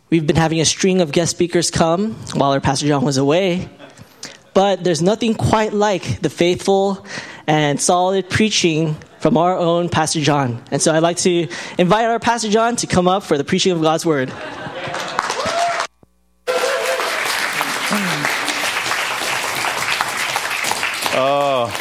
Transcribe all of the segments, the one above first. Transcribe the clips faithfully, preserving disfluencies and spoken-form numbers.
We've been having a string of guest speakers come while our Pastor John was away. But there's nothing quite like the faithful and solid preaching from our own Pastor John. And so I'd like to invite our Pastor John to come up for the preaching of God's Word. Uh,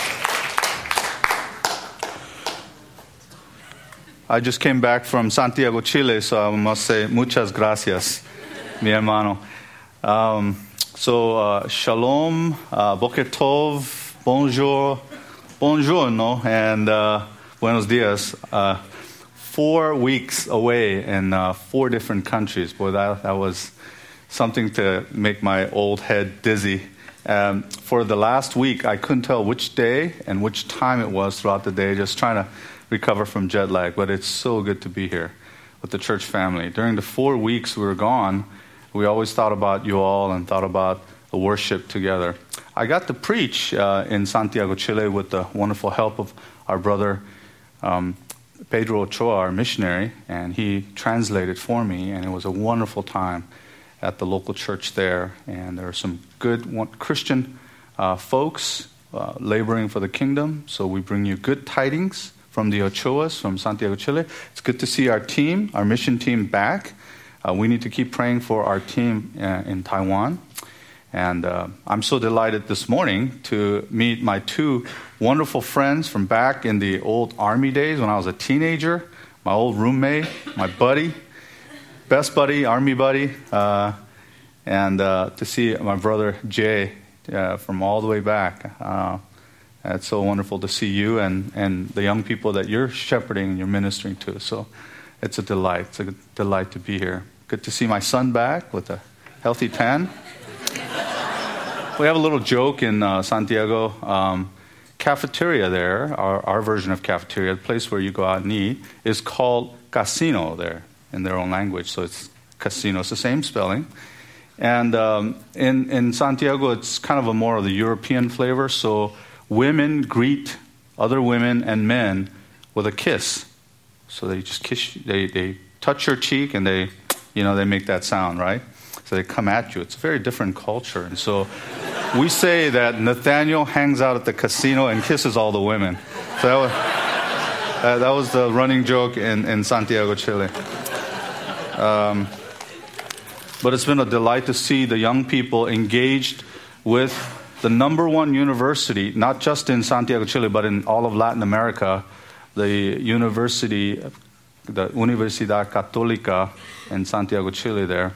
I just came back from Santiago, Chile, so I must say muchas gracias, mi hermano. Um, so, uh, shalom, uh, boker tov, bonjour, buongiorno, and uh, buenos dias. Uh, four weeks away in uh, four different countries. Boy, that, that was something to make my old head dizzy. Um, for the last week, I couldn't tell which day and which time it was throughout the day, just trying to recover from jet lag. But it's so good to be here with the church family. During the four weeks we were gone, we always thought about you all and thought about the worship together. I got to preach uh, in Santiago, Chile with the wonderful help of our brother um, Pedro Ochoa, our missionary, and he translated for me, and it was a wonderful time at the local church there. And there are some good Christian uh, folks uh, laboring for the kingdom, so we bring you good tidings from the Ochoas from Santiago, Chile. It's good to see our team, our mission team back. Uh, we need to keep praying for our team uh, in Taiwan. And uh, I'm so delighted this morning to meet my two wonderful friends from back in the old Army days when I was a teenager, my old roommate, my buddy, best buddy, Army buddy, uh, and uh, to see my brother Jay uh, from all the way back. Uh, It's so wonderful to see you and, and the young people that you're shepherding and you're ministering to. So it's a delight. It's a delight to be here. Good to see my son back with a healthy tan. We have a little joke in uh, Santiago. Um, cafeteria there, our, our version of cafeteria, the place where you go out and eat, is called casino there in their own language. So it's casino. It's the same spelling. And um, in, in Santiago, it's kind of a more of the European flavor. So women greet other women and men with a kiss. So they just kiss you, they, they touch your cheek and they, you know, they make that sound, right? So they come at you. It's a very different culture. And so we say that Nathaniel hangs out at the casino and kisses all the women. So that was, uh, that was the running joke in, in Santiago, Chile. Um, but it's been a delight to see the young people engaged with the number one university, not just in Santiago, Chile, but in all of Latin America, the university, the Universidad Católica in Santiago, Chile there.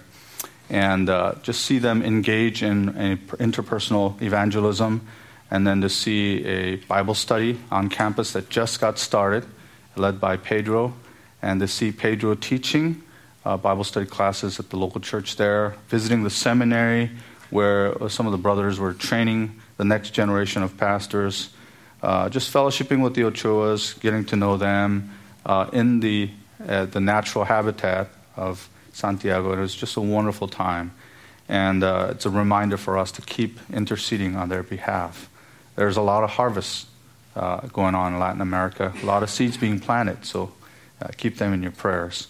And uh, just see them engage in a interpersonal evangelism, and then to see a Bible study on campus that just got started, led by Pedro, and to see Pedro teaching uh, Bible study classes at the local church there, visiting the seminary, where some of the brothers were training the next generation of pastors, uh, just fellowshipping with the Ochoas, getting to know them uh, in the uh, the natural habitat of Santiago. It was just a wonderful time. And uh, it's a reminder for us to keep interceding on their behalf. There's a lot of harvest uh, going on in Latin America, a lot of seeds being planted, so uh, keep them in your prayers.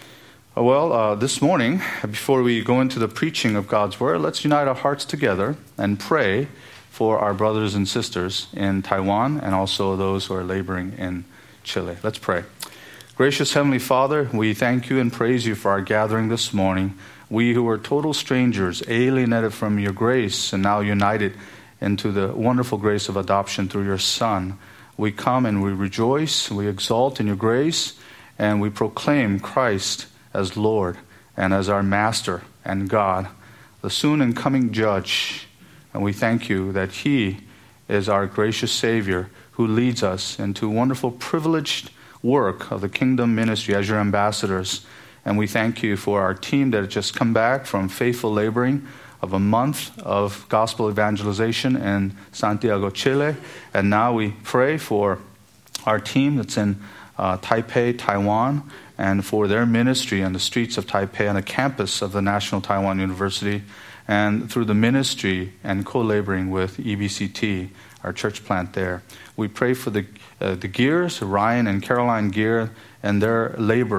Well, uh, this morning, before we go into the preaching of God's Word, let's unite our hearts together and pray for our brothers and sisters in Taiwan and also those who are laboring in Chile. Let's pray. Gracious Heavenly Father, we thank you and praise you for our gathering this morning. We who were total strangers, alienated from your grace, and now united into the wonderful grace of adoption through your Son. We come and we rejoice, we exalt in your grace, and we proclaim Christ as Lord and as our Master and God, the soon and coming Judge. And we thank you that He is our gracious Savior who leads us into wonderful privileged work of the kingdom ministry as your ambassadors. And we thank you for our team that had just come back from faithful laboring of a month of gospel evangelization in Santiago, Chile. And now we pray for our team that's in uh, Taipei, Taiwan, and for their ministry on the streets of Taipei and the campus of the National Taiwan University, and through the ministry and co-laboring with E B C T, our church plant there. We pray for the uh, the Gears, Ryan and Caroline Gear, and their labor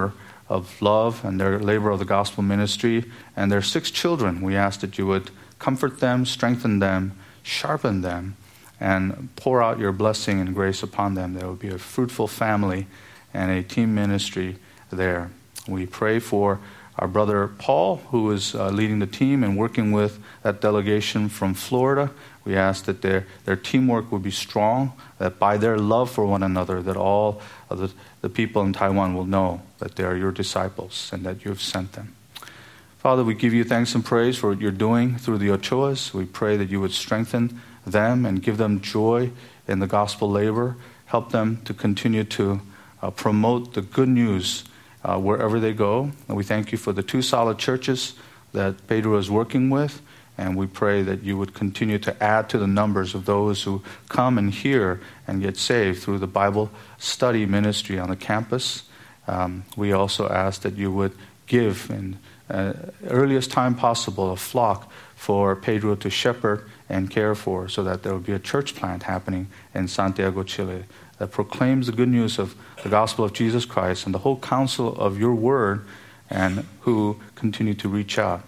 of love and their labor of the gospel ministry. And their six children, we ask that you would comfort them, strengthen them, sharpen them, and pour out your blessing and grace upon them. There will be a fruitful family and a team ministry there. We pray for our brother Paul, who is uh, leading the team and working with that delegation from Florida. We ask that their, their teamwork would be strong, that by their love for one another, that all of the, the people in Taiwan will know that they are your disciples and that you have sent them. Father, we give you thanks and praise for what you're doing through the Ochoas. We pray that you would strengthen them and give them joy in the gospel labor. Help them to continue to uh, promote the good news uh, wherever they go. And we thank you for the two solid churches that Pedro is working with. And we pray that you would continue to add to the numbers of those who come and hear and get saved through the Bible study ministry on the campus. Um, we also ask that you would give in uh, earliest time possible a flock for Pedro to shepherd and care for, so that there will be a church plant happening in Santiago, Chile, that proclaims the good news of the gospel of Jesus Christ and the whole counsel of your word, and who continue to reach out.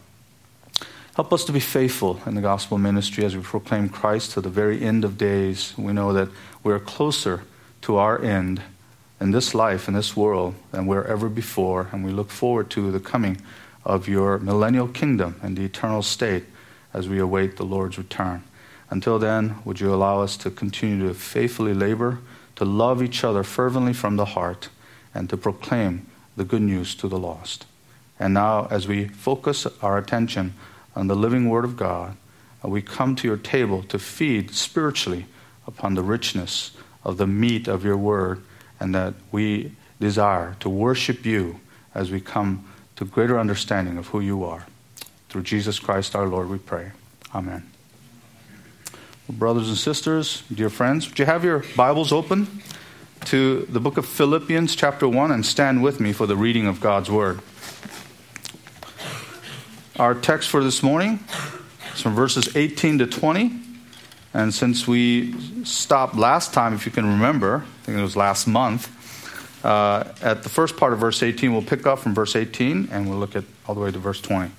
Help us to be faithful in the gospel ministry as we proclaim Christ to the very end of days. We know that we're closer to our end in this life, in this world, than we're ever before, and we look forward to the coming of your millennial kingdom and the eternal state as we await the Lord's return. Until then, would you allow us to continue to faithfully labor, to love each other fervently from the heart, and to proclaim the good news to the lost. And now, as we focus our attention on the living Word of God, we come to your table to feed spiritually upon the richness of the meat of your Word, and that we desire to worship you as we come to greater understanding of who you are. Through Jesus Christ our Lord we pray. Amen. Well, brothers and sisters, dear friends, would you have your Bibles open to the book of Philippians chapter one and stand with me for the reading of God's Word. Our text for this morning is from verses eighteen to twenty. And since we stopped last time, if you can remember, I think it was last month, uh, at the first part of verse eighteen, we'll pick up from verse eighteen and we'll look at all the way to verse twenty.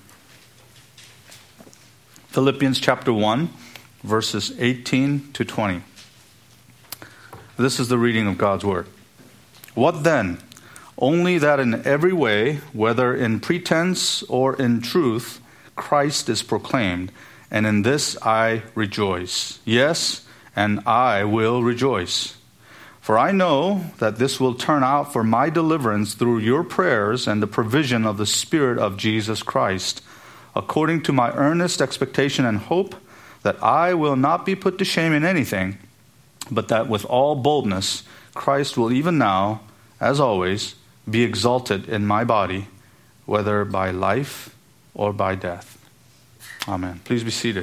Philippians chapter one, verses eighteen to twenty. This is the reading of God's Word. What then? Only that in every way, whether in pretense or in truth, Christ is proclaimed, and in this I rejoice. Yes, and I will rejoice. For I know that this will turn out for my deliverance through your prayers and the provision of the Spirit of Jesus Christ, according to my earnest expectation and hope that I will not be put to shame in anything, but that with all boldness Christ will even now, as always, be exalted in my body, whether by life or by death. Amen. Please be seated.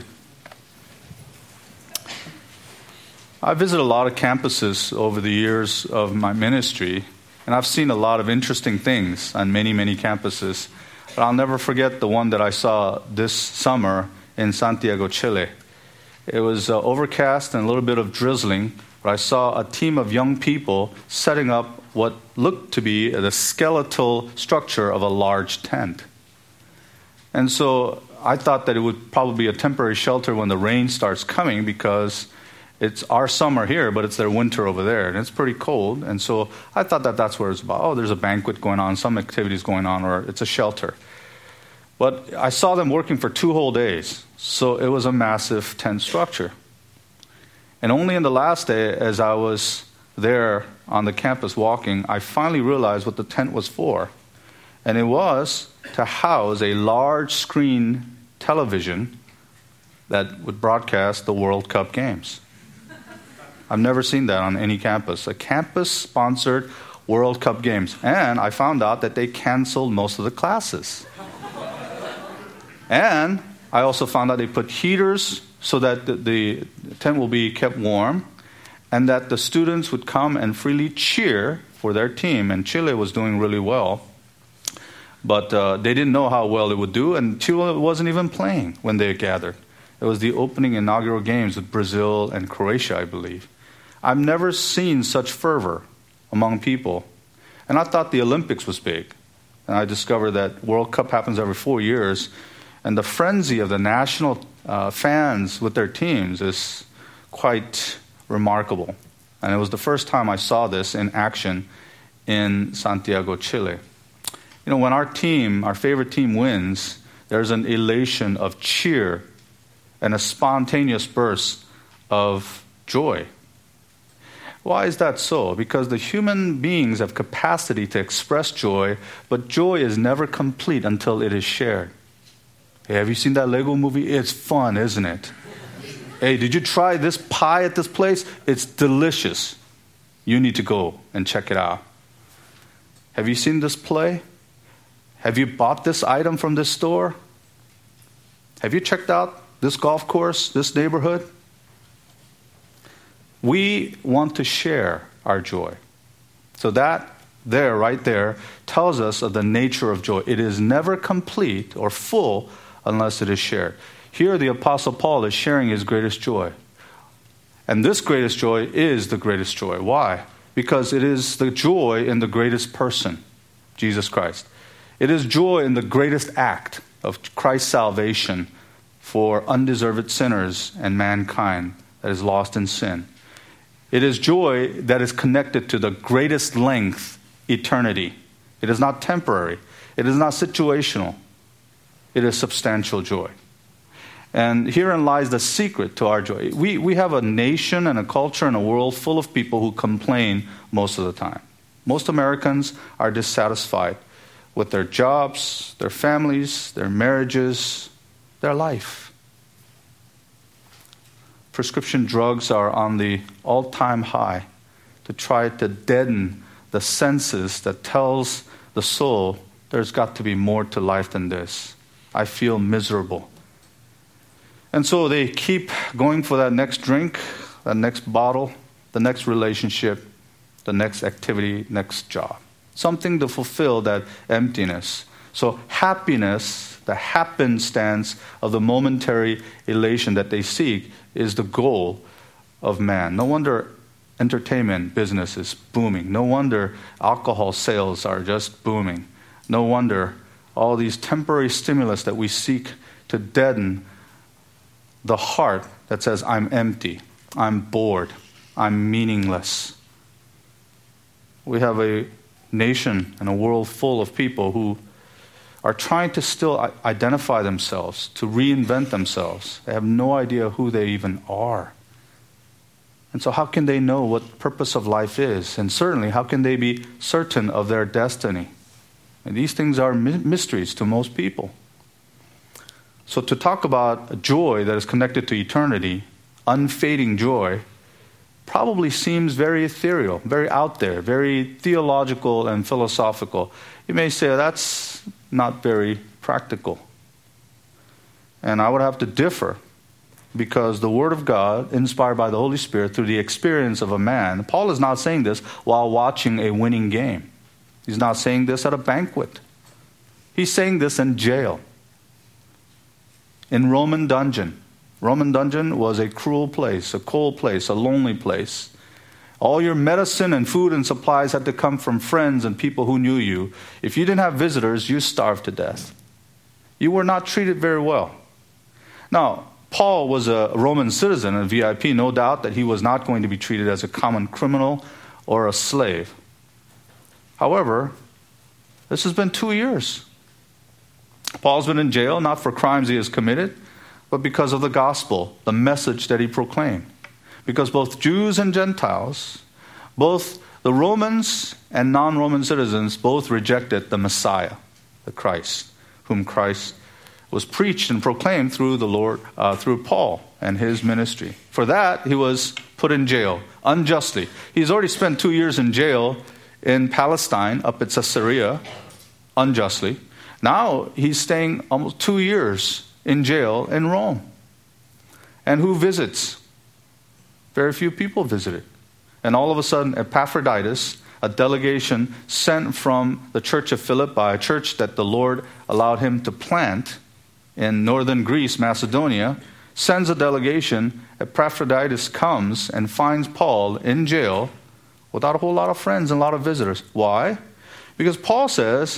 I visit a lot of campuses over the years of my ministry, and I've seen a lot of interesting things on many, many campuses. But I'll never forget the one that I saw this summer in Santiago, Chile. It was uh, overcast and a little bit of drizzling, but I saw a team of young people setting up what looked to be the skeletal structure of a large tent. And so I thought that it would probably be a temporary shelter when the rain starts coming, because it's our summer here, but it's their winter over there, and it's pretty cold. And so I thought that that's where it's about. Oh, there's a banquet going on, some activities going on, or it's a shelter. But I saw them working for two whole days, so it was a massive tent structure. And only in the last day, as I was there on the campus walking, I finally realized what the tent was for. And it was to house a large screen television that would broadcast the World Cup games. I've never seen that on any campus. A campus-sponsored World Cup games. And I found out that they canceled most of the classes. And I also found out they put heaters so that the, the tent will be kept warm, and that the students would come and freely cheer for their team. And Chile was doing really well. But uh, they didn't know how well it would do, and Chile wasn't even playing when they gathered. It was the opening inaugural games with Brazil and Croatia, I believe. I've never seen such fervor among people. And I thought the Olympics was big. And I discovered that World Cup happens every four years. And the frenzy of the national uh, fans with their teams is quite remarkable. And it was the first time I saw this in action in Santiago, Chile. You know, when our team, our favorite team wins, there's an elation of cheer and a spontaneous burst of joy. Why is that so? Because the human beings have capacity to express joy, but joy is never complete until it is shared. Hey, have you seen that Lego movie? It's fun, isn't it? Hey, did you try this pie at this place? It's delicious. You need to go and check it out. Have you seen this play? Have you bought this item from this store? Have you checked out this golf course, this neighborhood? We want to share our joy. So that there, right there, tells us of the nature of joy. It is never complete or full unless it is shared. Here the Apostle Paul is sharing his greatest joy. And this greatest joy is the greatest joy. Why? Because it is the joy in the greatest person, Jesus Christ. It is joy in the greatest act of Christ's salvation for undeserved sinners and mankind that is lost in sin. It is joy that is connected to the greatest length, eternity. It is not temporary. It is not situational. It is substantial joy. And herein lies the secret to our joy. We, we have a nation and a culture and a world full of people who complain most of the time. Most Americans are dissatisfied with their jobs, their families, their marriages, their life. Prescription drugs are on the all-time high to try to deaden the senses that tells the soul there's got to be more to life than this. I feel miserable. And so they keep going for that next drink, that next bottle, the next relationship, the next activity, next job. Something to fulfill that emptiness. So happiness, the happenstance of the momentary elation that they seek, is the goal of man. No wonder entertainment business is booming. No wonder alcohol sales are just booming. No wonder all these temporary stimulus that we seek to deaden the heart that says, I'm empty, I'm bored, I'm meaningless. We have a nation and a world full of people who are trying to still identify themselves, to reinvent themselves. They have no idea who they even are. And so how can they know what the purpose of life is? And certainly, how can they be certain of their destiny? And these things are mysteries to most people. So to talk about a joy that is connected to eternity, unfading joy, probably seems very ethereal, very out there, very theological and philosophical. You may say that's not very practical. And I would have to differ, because the Word of God, inspired by the Holy Spirit through the experience of a man, Paul is not saying this while watching a winning game. He's not saying this at a banquet. He's saying this in jail. In Roman dungeon. Roman dungeon was a cruel place, a cold place, a lonely place. All your medicine and food and supplies had to come from friends and people who knew you. If you didn't have visitors, you starved to death. You were not treated very well. Now, Paul was a Roman citizen, a V I P, no doubt that he was not going to be treated as a common criminal or a slave. However, this has been two years. Paul's been in jail, not for crimes he has committed, but because of the gospel, the message that he proclaimed. Because both Jews and Gentiles, both the Romans and non-Roman citizens, both rejected the Messiah, the Christ, whom Christ was preached and proclaimed through the Lord, uh, through Paul and his ministry. For that, he was put in jail unjustly. He's already spent two years in jail in Palestine, up at Caesarea, unjustly. Now he's staying almost two years in jail in Rome. And who visits? Very few people visited. And all of a sudden, Epaphroditus, a delegation sent from the church of Philippi, a church that the Lord allowed him to plant in northern Greece, Macedonia, sends a delegation. Epaphroditus comes and finds Paul in jail without a whole lot of friends and a lot of visitors. Why? Because Paul says,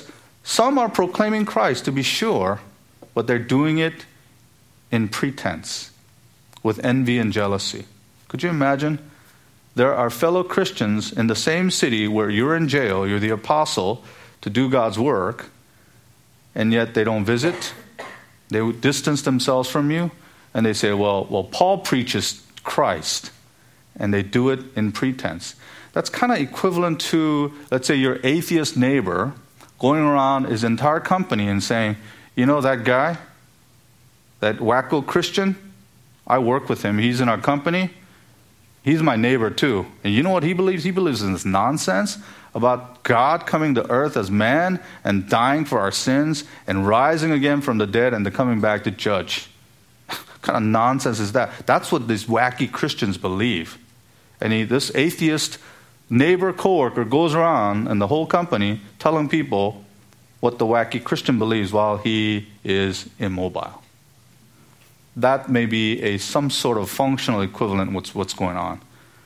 Some are proclaiming Christ, to be sure, but they're doing it in pretense, with envy and jealousy. Could you imagine? There are fellow Christians in the same city where you're in jail, you're the apostle to do God's work, and yet they don't visit. They distance themselves from you, and they say, well, well, Paul preaches Christ, and they do it in pretense. That's kind of equivalent to, let's say, your atheist neighbor going around his entire company and saying, you know that guy, that wacko Christian, I work with him, he's in our company, he's my neighbor too. And you know what he believes? He believes in this nonsense about God coming to earth as man and dying for our sins and rising again from the dead and then coming back to judge. What kind of nonsense is that? That's what these wacky Christians believe. And he, this atheist neighbor coworker goes around and the whole company telling people what the wacky Christian believes while he is immobile. That may be a some sort of functional equivalent with what's going on.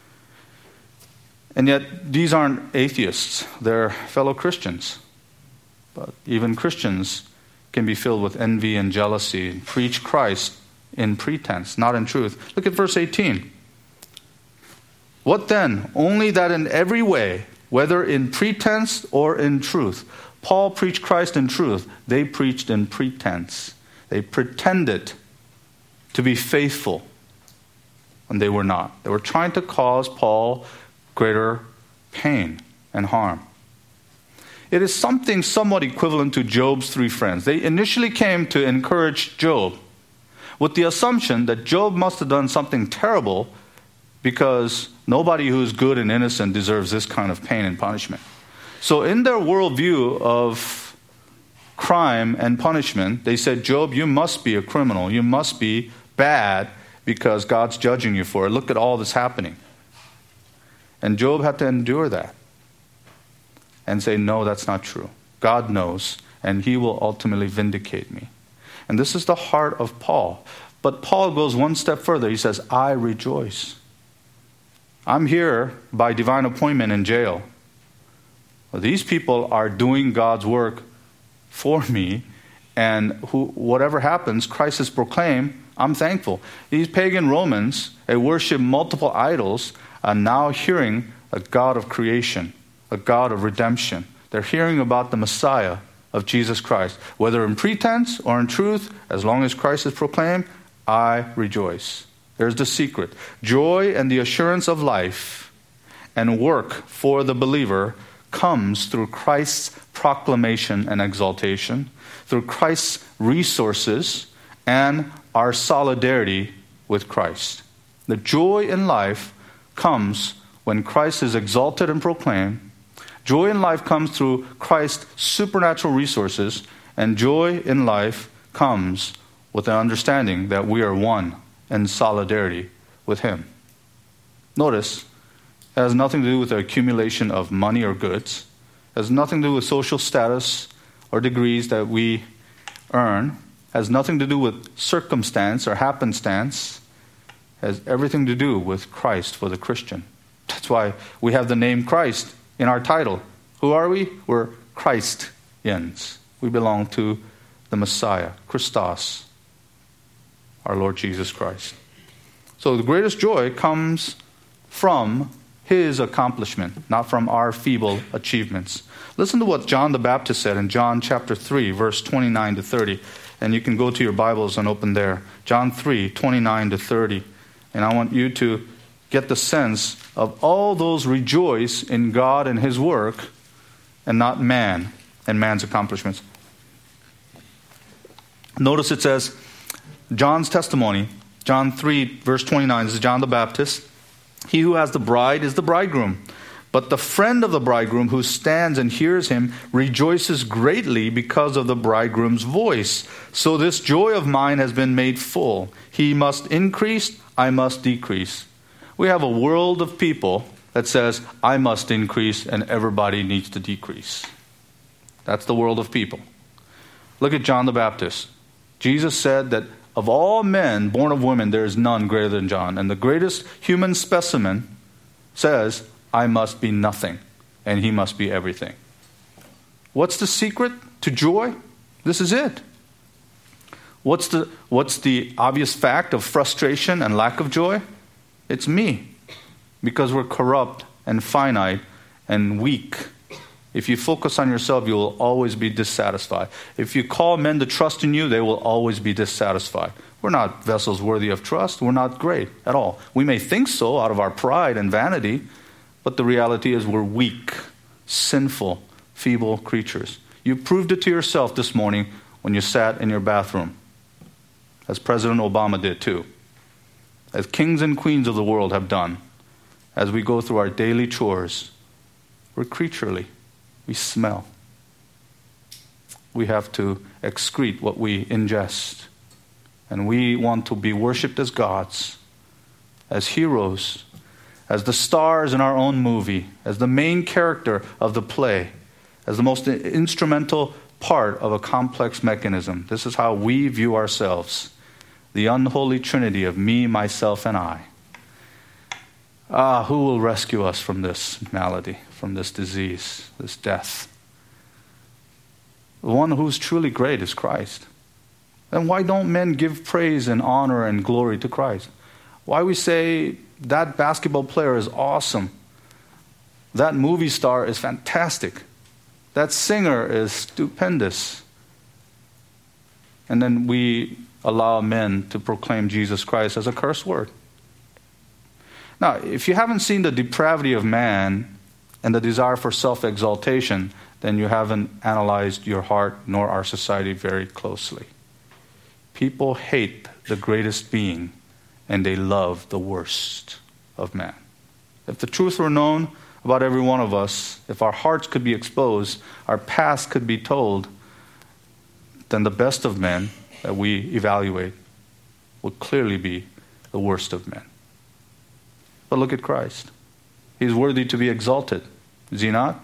And yet, these aren't atheists. They're fellow Christians. But even Christians can be filled with envy and jealousy and preach Christ in pretense, not in truth. Look at verse eighteen. What then? Only that in every way, whether in pretense or in truth. Paul preached Christ in truth. They preached in pretense. They pretended to be faithful, and they were not. They were trying to cause Paul greater pain and harm. It is something somewhat equivalent to Job's three friends. They initially came to encourage Job with the assumption that Job must have done something terrible because nobody who is good and innocent deserves this kind of pain and punishment. So in their worldview of crime and punishment, they said, Job, you must be a criminal. You must be bad because God's judging you for it. Look at all this happening. And Job had to endure that and say, no, that's not true. God knows, and he will ultimately vindicate me. And this is the heart of Paul. But Paul goes one step further. He says, I rejoice. I'm here by divine appointment in jail. Well, these people are doing God's work for me, and who, whatever happens, Christ is proclaimed, I'm thankful. These pagan Romans, they worship multiple idols, are now hearing a God of creation, a God of redemption. They're hearing about the Messiah of Jesus Christ. Whether in pretense or in truth, as long as Christ is proclaimed, I rejoice. There's the secret. Joy and the assurance of life and work for the believer comes through Christ's proclamation and exaltation, through Christ's resources and our solidarity with Christ. The joy in life comes when Christ is exalted and proclaimed. Joy in life comes through Christ's supernatural resources, and joy in life comes with the understanding that we are one in solidarity with Him. Notice, it has nothing to do with the accumulation of money or goods. It has nothing to do with social status or degrees that we earn. It has nothing to do with circumstance or happenstance. It has everything to do with Christ for the Christian. That's why we have the name Christ in our title. Who are we? We're Christians. We belong to the Messiah, Christos, our Lord Jesus Christ. So the greatest joy comes from His accomplishment, not from our feeble achievements. Listen to what John the Baptist said in John chapter three, verse twenty-nine to thirty. And you can go to your Bibles and open there. John three, twenty-nine to thirty. And I want you to get the sense of all those rejoice in God and His work and not man and man's accomplishments. Notice it says, John's testimony, John three, verse twenty-nine, this is John the Baptist. He who has the bride is the bridegroom. But the friend of the bridegroom who stands and hears him rejoices greatly because of the bridegroom's voice. So this joy of mine has been made full. He must increase, I must decrease. We have a world of people that says, I must increase and everybody needs to decrease. That's the world of people. Look at John the Baptist. Jesus said that of all men born of women, there is none greater than John. And the greatest human specimen says, I must be nothing, and he must be everything. What's the secret to joy? This is it. What's the, what's the obvious fact of frustration and lack of joy? It's me. Because we're corrupt and finite and weak. If you focus on yourself, you will always be dissatisfied. If you call men to trust in you, they will always be dissatisfied. We're not vessels worthy of trust. We're not great at all. We may think so out of our pride and vanity, but the reality is we're weak, sinful, feeble creatures. You proved it to yourself this morning when you sat in your bathroom, as President Obama did too, as kings and queens of the world have done. As we go through our daily chores, we're creaturely. We smell. We have to excrete what we ingest. And we want to be worshipped as gods, as heroes, as the stars in our own movie, as the main character of the play, as the most instrumental part of a complex mechanism. This is how we view ourselves. The unholy trinity of me, myself, and I. Ah, who will rescue us from this malady, from this disease, this death? The one who's truly great is Christ. Then why don't men give praise and honor and glory to Christ? Why we say that basketball player is awesome, that movie star is fantastic, that singer is stupendous, and then we allow men to proclaim Jesus Christ as a curse word. Now, if you haven't seen the depravity of man and the desire for self-exaltation, then you haven't analyzed your heart nor our society very closely. People hate the greatest being and they love the worst of man. If the truth were known about every one of us, if our hearts could be exposed, our past could be told, then the best of men that we evaluate would clearly be the worst of men. But look at Christ. He's worthy to be exalted. Is he not?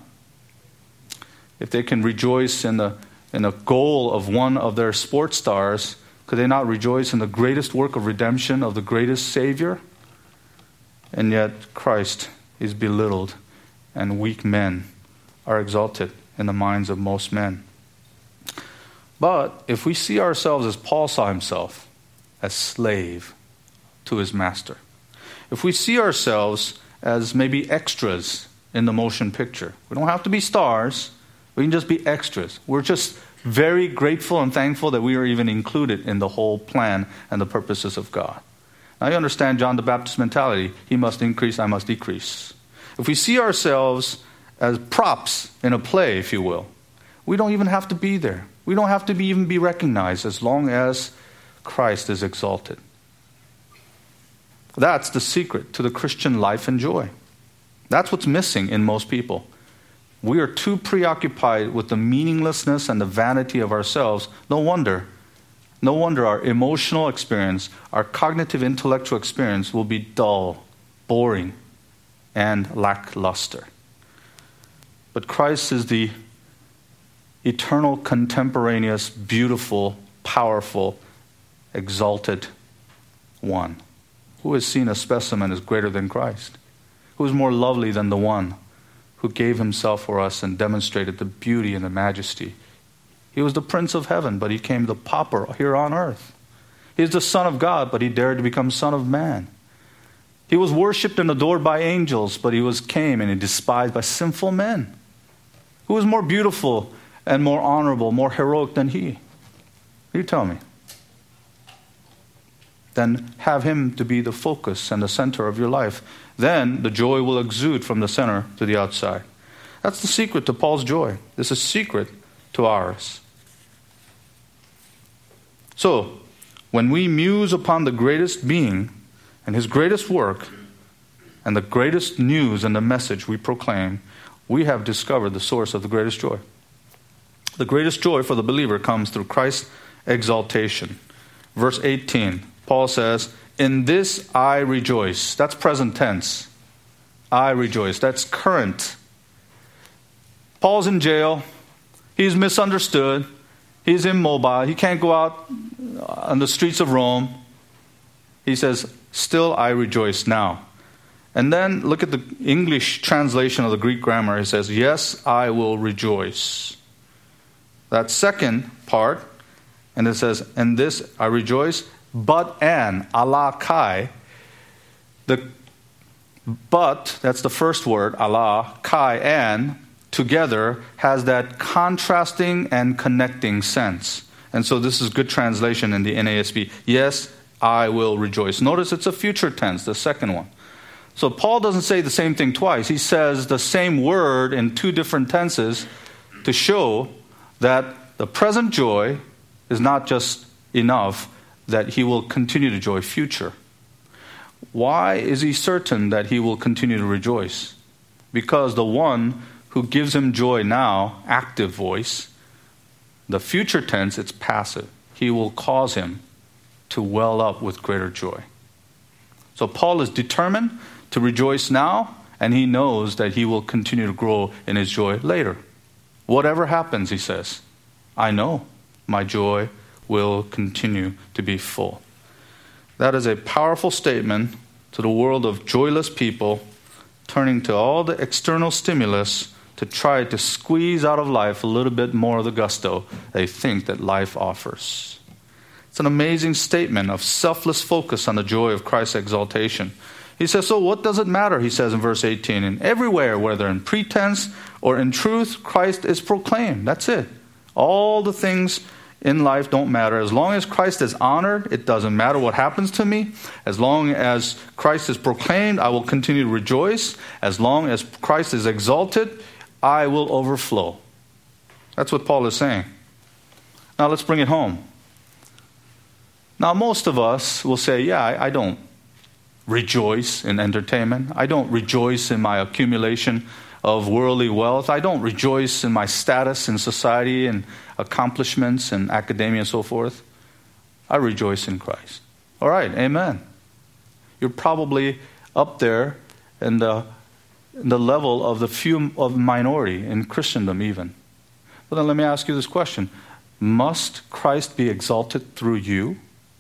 If they can rejoice in the, in the goal of one of their sports stars, could they not rejoice in the greatest work of redemption of the greatest Savior? And yet Christ is belittled and weak men are exalted in the minds of most men. But if we see ourselves as Paul saw himself, as slave to his master, if we see ourselves as maybe extras in the motion picture, we don't have to be stars, we can just be extras. We're just very grateful and thankful that we are even included in the whole plan and the purposes of God. Now you understand John the Baptist mentality. He must increase, I must decrease. If we see ourselves as props in a play, if you will, we don't even have to be there. We don't have to be, even be recognized as long as Christ is exalted. That's the secret to the Christian life and joy. That's what's missing in most people. We are too preoccupied with the meaninglessness and the vanity of ourselves. No wonder. No wonder our emotional experience, our cognitive intellectual experience will be dull, boring, and lackluster. But Christ is the eternal, contemporaneous, beautiful, powerful, exalted one. Who has seen a specimen is greater than Christ? Who is more lovely than the one who gave himself for us and demonstrated the beauty and the majesty? He was the Prince of Heaven, but he came the pauper here on earth. He is the Son of God, but he dared to become Son of Man. He was worshipped and adored by angels, but he was came and he despised by sinful men. Who is more beautiful and more honorable, more heroic than he? You tell me. Then have him to be the focus and the center of your life. Then the joy will exude from the center to the outside. That's the secret to Paul's joy. This is a secret to ours. So, when we muse upon the greatest being and his greatest work and the greatest news and the message we proclaim, we have discovered the source of the greatest joy. The greatest joy for the believer comes through Christ's exaltation. Verse eighteen, Paul says, "In this I rejoice." That's present tense. I rejoice. That's current. Paul's in jail. He's misunderstood. He's immobile. He can't go out on the streets of Rome. He says, "Still I rejoice now." And then look at the English translation of the Greek grammar. It says, "Yes, I will rejoice." that second part, and it says, "And this I rejoice, but and," Allah kai. The but, that's the first word, Allah, kai, and, together has that contrasting and connecting sense. And so this is good translation in the N A S B. Yes, I will rejoice. Notice it's a future tense, the second one. So Paul doesn't say the same thing twice. He says the same word in two different tenses to show that the present joy is not just enough, that he will continue to joy future. Why is he certain that he will continue to rejoice? Because the one who gives him joy now, active voice, the future tense, it's passive. He will cause him to well up with greater joy. So Paul is determined to rejoice now, and he knows that he will continue to grow in his joy later. Whatever happens, he says, I know my joy will continue to be full. That is a powerful statement to the world of joyless people turning to all the external stimulus to try to squeeze out of life a little bit more of the gusto they think that life offers. It's an amazing statement of selfless focus on the joy of Christ's exaltation. He says, so what does it matter, he says in verse eighteen, and everywhere, whether in pretense or in truth, Christ is proclaimed. That's it. All the things in life don't matter. As long as Christ is honored, it doesn't matter what happens to me. As long as Christ is proclaimed, I will continue to rejoice. As long as Christ is exalted, I will overflow. That's what Paul is saying. Now let's bring it home. Now most of us will say, yeah, I, I don't rejoice in entertainment. I don't rejoice in my accumulation of worldly wealth. I don't rejoice in my status in society and accomplishments and academia and so forth. I rejoice in Christ. All right, amen. You're probably up there in the, in the level of the few of minority in Christendom even. But then let me ask you this question. Must Christ be exalted through you?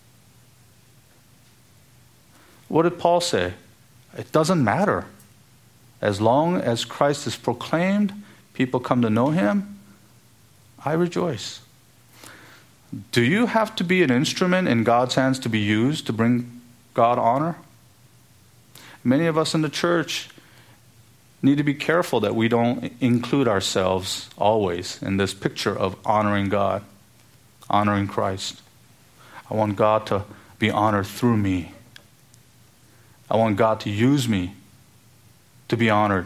What did Paul say? It doesn't matter. As long as Christ is proclaimed, people come to know him, I rejoice. Do you have to be an instrument in God's hands to be used to bring God honor? Many of us in the church need to be careful that we don't include ourselves always in this picture of honoring God, honoring Christ. I want God to be honored through me. I want God to use me to be honored.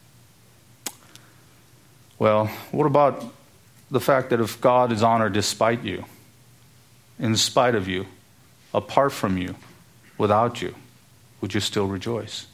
Well, what about the fact that if God is honored despite you, in spite of you, apart from you, without you, would you still rejoice?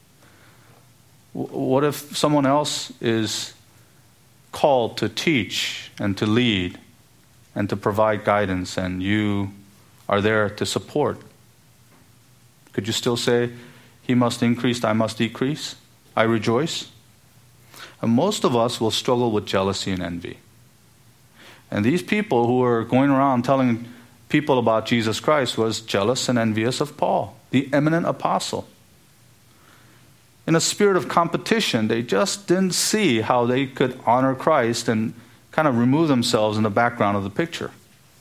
What if someone else is called to teach and to lead and to provide guidance and you are there to support? Could you still say, he must increase, I must decrease? I rejoice? And most of us will struggle with jealousy and envy. And these people who are going around telling people about Jesus Christ was jealous and envious of Paul, the eminent apostle. In a spirit of competition, they just didn't see how they could honor Christ and kind of remove themselves in the background of the picture.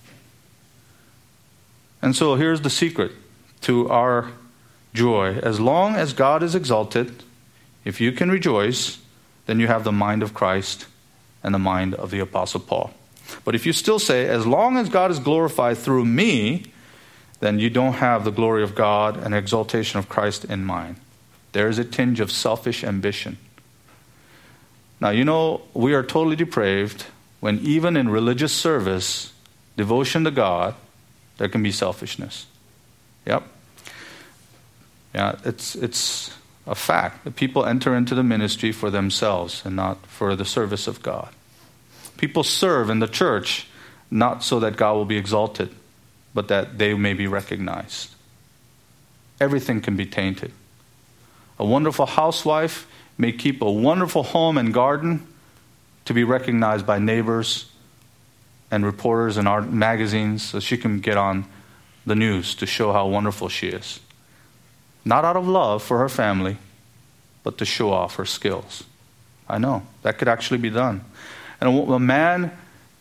And so here's the secret to our joy. As long as God is exalted, if you can rejoice, then you have the mind of Christ and the mind of the Apostle Paul. But if you still say, as long as God is glorified through me, then you don't have the glory of God and exaltation of Christ in mind. There is a tinge of selfish ambition. Now, you know, we are totally depraved when even in religious service, devotion to God, there can be selfishness. Yep. Yeah, it's it's a fact that people enter into the ministry for themselves and not for the service of God. People serve in the church not so that God will be exalted, but that they may be recognized. Everything can be tainted. A wonderful housewife may keep a wonderful home and garden to be recognized by neighbors and reporters and art magazines so she can get on the news to show how wonderful she is. Not out of love for her family, but to show off her skills. I know, that could actually be done. And a man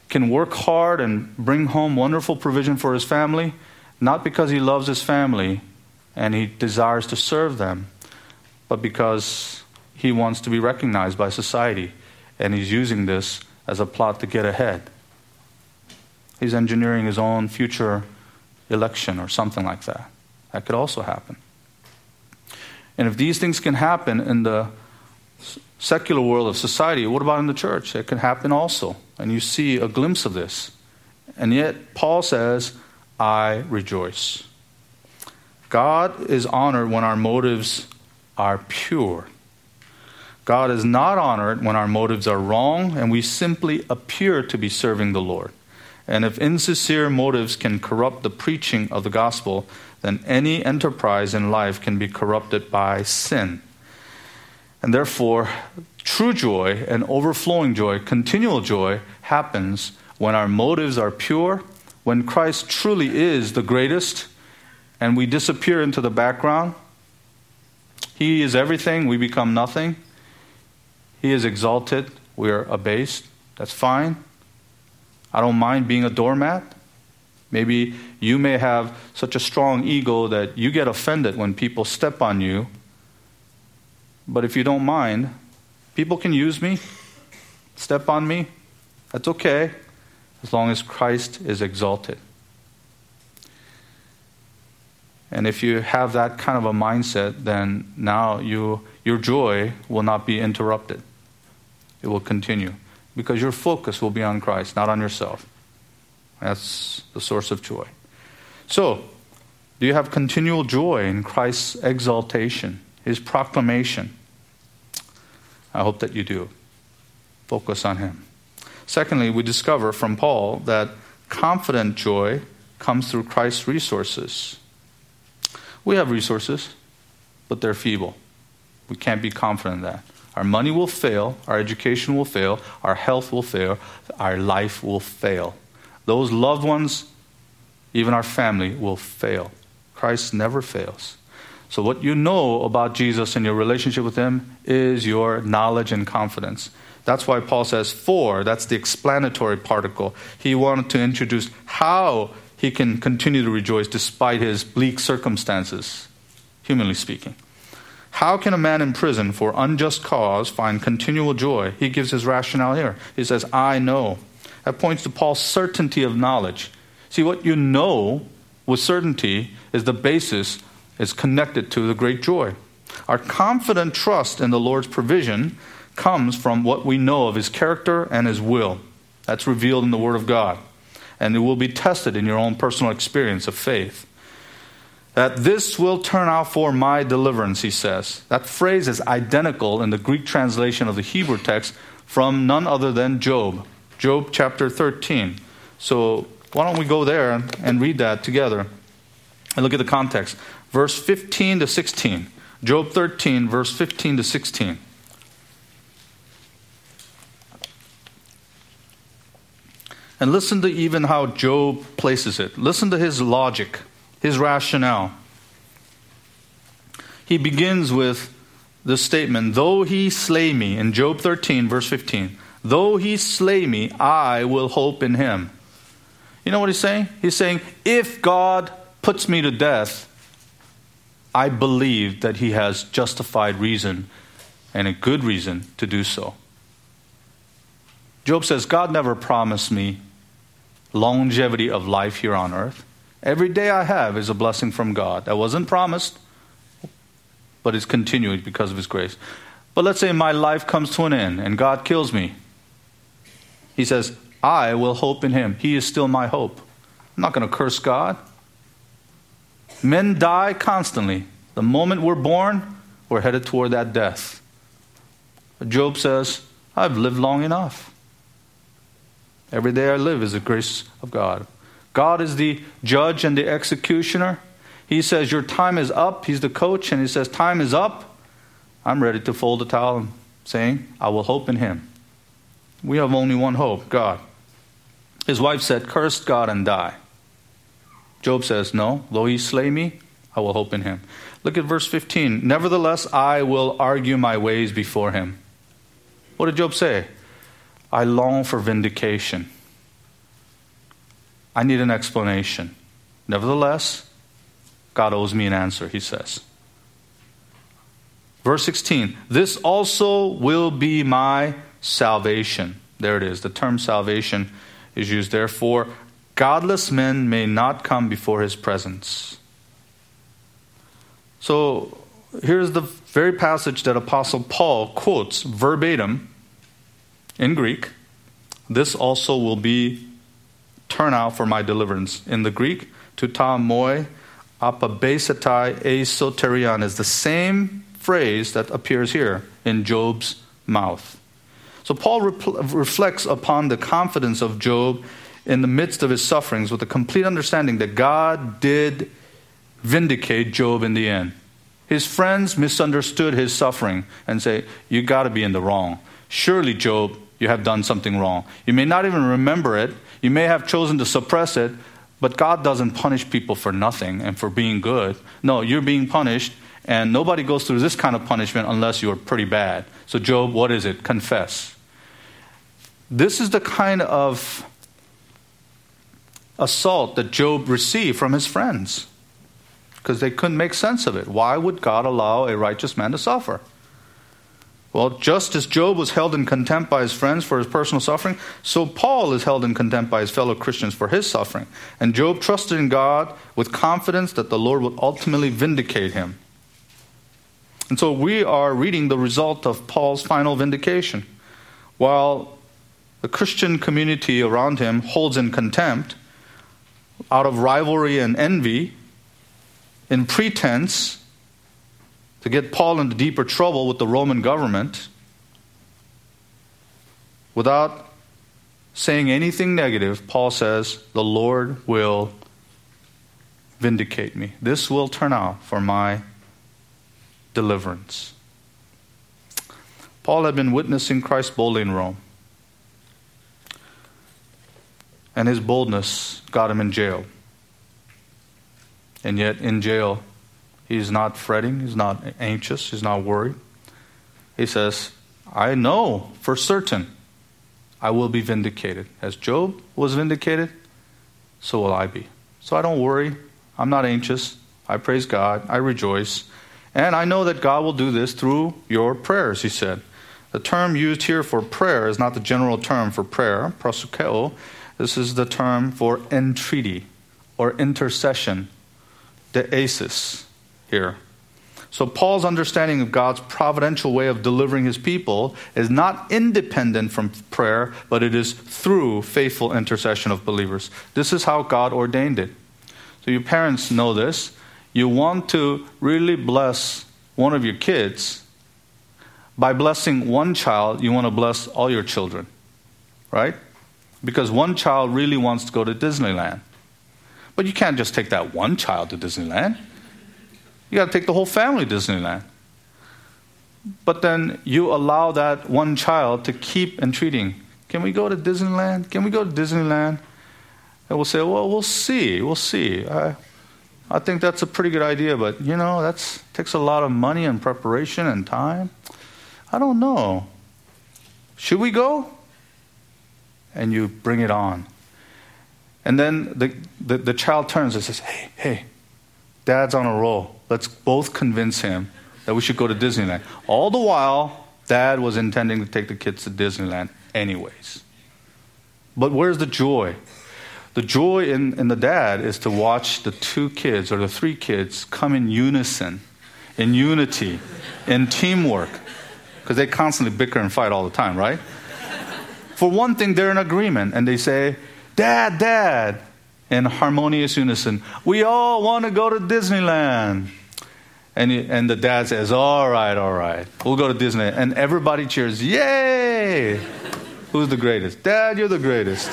can work hard and bring home wonderful provision for his family, not because he loves his family and he desires to serve them, but because he wants to be recognized by society, and he's using this as a plot to get ahead. He's engineering his own future election or something like that. That could also happen. And if these things can happen in the secular world of society, what about in the church? It can happen also. And you see a glimpse of this. And yet, Paul says, I rejoice. God is honored when our motives are pure. God is not honored when our motives are wrong and we simply appear to be serving the Lord. And if insincere motives can corrupt the preaching of the gospel, then any enterprise in life can be corrupted by sin. And therefore, true joy and overflowing joy, continual joy, happens when our motives are pure, when Christ truly is the greatest, and we disappear into the background. He is everything, we become nothing. He is exalted, we are abased. That's fine. I don't mind being a doormat. Maybe you may have such a strong ego that you get offended when people step on you. But if you don't mind, people can use me, step on me. That's okay, as long as Christ is exalted. And if you have that kind of a mindset, then now you, your joy will not be interrupted. It will continue. Because your focus will be on Christ, not on yourself. That's the source of joy. So, do you have continual joy in Christ's exaltation, His proclamation? I hope that you do. Focus on Him. Secondly, we discover from Paul that confident joy comes through Christ's resources. We have resources, but they're feeble. We can't be confident in that. Our money will fail, our education will fail, our health will fail, our life will fail. Those loved ones, even our family, will fail. Christ never fails. So what you know about Jesus and your relationship with Him is your knowledge and confidence. That's why Paul says for, that's the explanatory particle. He wanted to introduce how he can continue to rejoice despite his bleak circumstances, humanly speaking. How can a man in prison for unjust cause find continual joy? He gives his rationale here. He says, I know. That points to Paul's certainty of knowledge. See, what you know with certainty is the basis, is connected to the great joy. Our confident trust in the Lord's provision comes from what we know of His character and His will. That's revealed in the Word of God. And it will be tested in your own personal experience of faith. That this will turn out for my deliverance, he says. That phrase is identical in the Greek translation of the Hebrew text from none other than Job. Job chapter thirteen. So why don't we go there and read that together and look at the context. Verse fifteen to sixteen. Job thirteen, verse fifteen to sixteen. And listen to even how Job places it. Listen to his logic, his rationale. He begins with the statement, though he slay me, in Job thirteen, verse fifteen, though he slay me, I will hope in him. You know what he's saying? He's saying, if God puts me to death, I believe that He has justified reason and a good reason to do so. Job says, God never promised me longevity of life here on earth. Every day I have is a blessing from God. That wasn't promised, but it's continued because of His grace. But let's say my life comes to an end and God kills me. He says, I will hope in Him. He is still my hope. I'm not going to curse God. Men die constantly. The moment we're born, we're headed toward that death. But Job says, I've lived long enough. Every day I live is the grace of God. God is the judge and the executioner. He says, your time is up. He's the coach, and He says, time is up. I'm ready to fold the towel and saying, I will hope in Him. We have only one hope, God. His wife said, curse God and die. Job says, no, though He slay me, I will hope in Him. Look at verse fifteen. Nevertheless, I will argue my ways before Him. What did Job say? I long for vindication. I need an explanation. Nevertheless, God owes me an answer, he says. Verse sixteen, this also will be my salvation. There it is. The term salvation is used. Therefore, godless men may not come before his presence. So, here's the very passage that Apostle Paul quotes verbatim in Greek. This also will be turn out for my deliverance. In the Greek, tuta moi apabesetai esoterion is the same phrase that appears here in Job's mouth. So Paul re- reflects upon the confidence of Job in the midst of his sufferings with a complete understanding that God did vindicate Job in the end. His friends misunderstood his suffering and say, you got to be in the wrong. Surely, Job, you have done something wrong. You may not even remember it. You may have chosen to suppress it, but God doesn't punish people for nothing and for being good. No, you're being punished, and nobody goes through this kind of punishment unless you're pretty bad. So Job, what is it? Confess. This is the kind of assault that Job received from his friends because they couldn't make sense of it. Why would God allow a righteous man to suffer? Well, just as Job was held in contempt by his friends for his personal suffering, so Paul is held in contempt by his fellow Christians for his suffering. And Job trusted in God with confidence that the Lord would ultimately vindicate him. And so we are reading the result of Paul's final vindication. While the Christian community around him holds in contempt, out of rivalry and envy, in pretense, to get Paul into deeper trouble with the Roman government, without saying anything negative, Paul says, the Lord will vindicate me. This will turn out for my deliverance. Paul had been witnessing Christ boldly in Rome. And his boldness got him in jail. And yet in jail, he's not fretting, he's not anxious, he's not worried. He says, I know for certain I will be vindicated. As Job was vindicated, so will I be. So I don't worry, I'm not anxious, I praise God, I rejoice. And I know that God will do this through your prayers, he said. The term used here for prayer is not the general term for prayer, prosukeo. This is the term for entreaty or intercession, deesis here. So Paul's understanding of God's providential way of delivering his people is not independent from prayer, but it is through faithful intercession of believers. This is how God ordained it. So your parents know this. You want to really bless one of your kids. By blessing one child, you want to bless all your children, right? Because one child really wants to go to Disneyland. But you can't just take that one child to Disneyland. You got to take the whole family to Disneyland. But then you allow that one child to keep entreating, can we go to Disneyland? Can we go to Disneyland? And we'll say, well, we'll see. We'll see. I, I think that's a pretty good idea, but, you know, that takes a lot of money and preparation and time. I don't know. Should we go? And you bring it on. And then the, the, the child turns and says, hey, hey, Dad's on a roll. Let's both convince him that we should go to Disneyland. All the while, Dad was intending to take the kids to Disneyland anyways. But where's the joy? The joy in, in the dad is to watch the two kids or the three kids come in unison, in unity, in teamwork. Because they constantly bicker and fight all the time, right? For one thing, they're in agreement and they say, Dad, Dad, in harmonious unison, we all want to go to Disneyland. And, and the dad says, all right, all right, we'll go to Disneyland. And everybody cheers, yay! Who's the greatest? Dad, you're the greatest.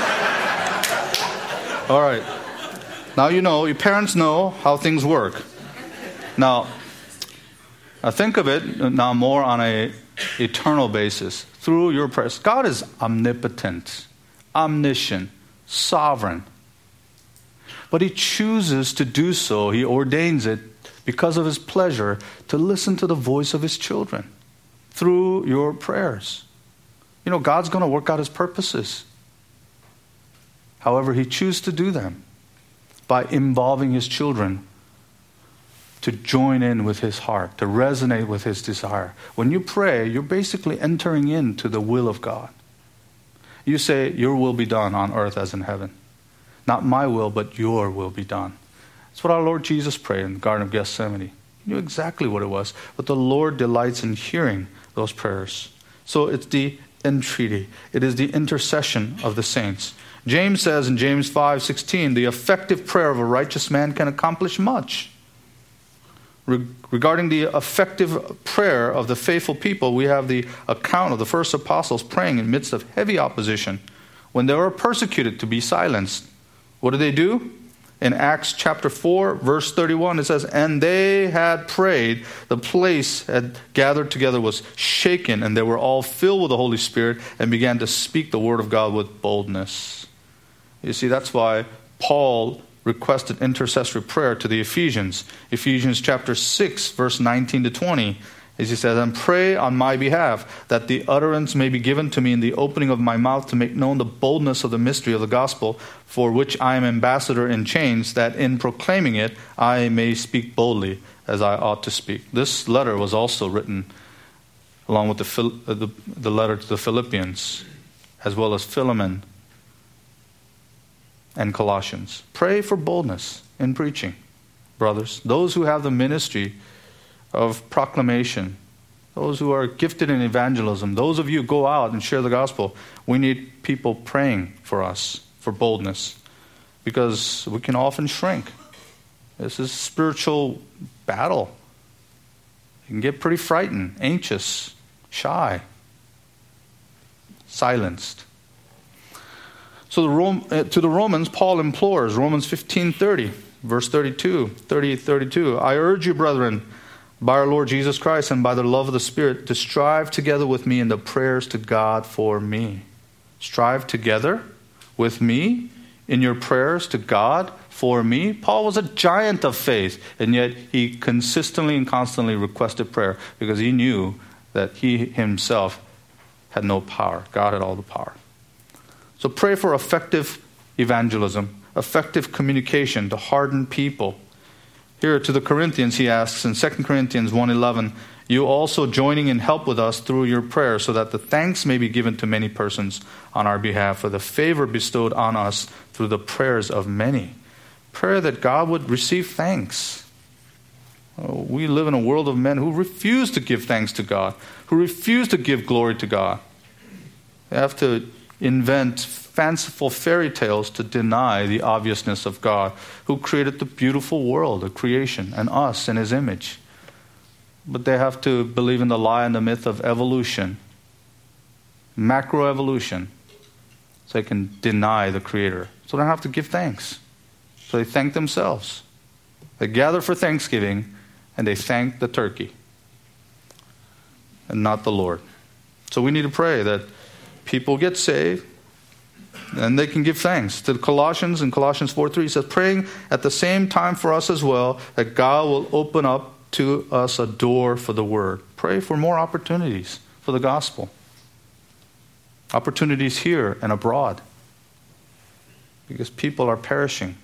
All right. Now you know, your parents know how things work. Now, now think of it now more on a eternal basis. Through your prayers. God is omnipotent, omniscient, sovereign. But he chooses to do so. He ordains it because of his pleasure to listen to the voice of his children through your prayers. You know, God's going to work out his purposes. However, he chooses to do them by involving his children to join in with his heart, to resonate with his desire. When you pray, you're basically entering into the will of God. You say, your will be done on earth as in heaven. Not my will, but your will be done. That's what our Lord Jesus prayed in the Garden of Gethsemane. He knew exactly what it was, but the Lord delights in hearing those prayers. So it's the entreaty. It is the intercession of the saints. James says in James five sixteen, the effective prayer of a righteous man can accomplish much. Re- regarding the effective prayer of the faithful people, we have the account of the first apostles praying in the midst of heavy opposition. When they were persecuted to be silenced, what did they do? In Acts chapter four, verse thirty-one, it says, and they had prayed, the place had gathered together was shaken, and they were all filled with the Holy Spirit and began to speak the word of God with boldness. You see, that's why Paul requested intercessory prayer to the Ephesians. Ephesians chapter six, verse nineteen to twenty, as he says, and pray on my behalf, that the utterance may be given to me in the opening of my mouth to make known the boldness of the mystery of the gospel, for which I am ambassador in chains, that in proclaiming it I may speak boldly as I ought to speak. This letter was also written along with the, uh, the, the letter to the Philippians, as well as Philemon and Colossians. Pray for boldness in preaching, brothers. Those who have the ministry of proclamation, those who are gifted in evangelism, those of you who go out and share the gospel, we need people praying for us, for boldness, because we can often shrink. This is a spiritual battle. You can get pretty frightened, anxious, shy, silenced. So the Rome, uh, to the Romans, Paul implores, Romans fifteen thirty, verse thirty-two, thirty, thirty-two, I urge you, brethren, by our Lord Jesus Christ and by the love of the Spirit, to strive together with me in the prayers to God for me. Strive together with me in your prayers to God for me. Paul was a giant of faith, and yet he consistently and constantly requested prayer because he knew that he himself had no power. God had all the power. So pray for effective evangelism, effective communication to harden people. Here to the Corinthians, he asks in Second Corinthians one eleven, you also joining in help with us through your prayer, so that the thanks may be given to many persons on our behalf for the favor bestowed on us through the prayers of many. Prayer that God would receive thanks. Oh, we live in a world of men who refuse to give thanks to God, who refuse to give glory to God. They have to invent fanciful fairy tales to deny the obviousness of God, who created the beautiful world, the creation, and us in his image. But they have to believe in the lie and the myth of evolution, macroevolution, so they can deny the Creator. So they have to give thanks. So they thank themselves. They gather for Thanksgiving, and they thank the turkey, and not the Lord. So we need to pray that people get saved, and they can give thanks. To the Colossians, in Colossians four three, he says, praying at the same time for us as well, that God will open up to us a door for the word. Pray for more opportunities for the gospel. Opportunities here and abroad. Because people are perishing.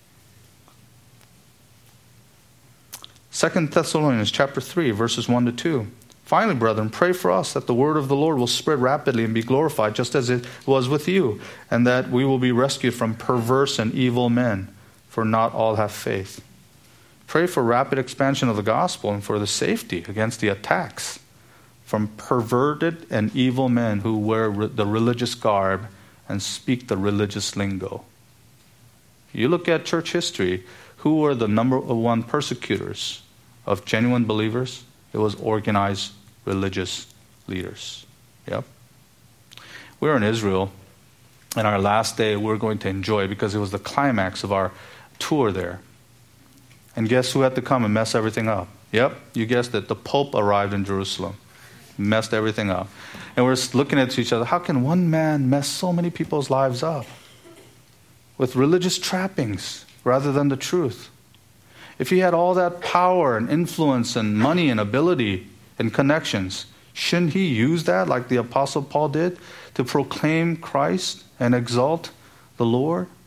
Second Thessalonians chapter three, verses one to two. Finally, brethren, pray for us that the word of the Lord will spread rapidly and be glorified, just as it was with you, and that we will be rescued from perverse and evil men, for not all have faith. Pray for rapid expansion of the gospel and for the safety against the attacks from perverted and evil men who wear the religious garb and speak the religious lingo. You look at church history, who were the number one persecutors of genuine believers? It was organized religious leaders. Yep. We're in Israel, and our last day we're going to enjoy because it was the climax of our tour there. And guess who had to come and mess everything up? Yep, you guessed it. The Pope arrived in Jerusalem, messed everything up. And we're looking at each other. How can one man mess so many people's lives up with religious trappings rather than the truth? If he had all that power and influence and money and ability and connections, shouldn't he use that like the Apostle Paul did to proclaim Christ and exalt the Lord?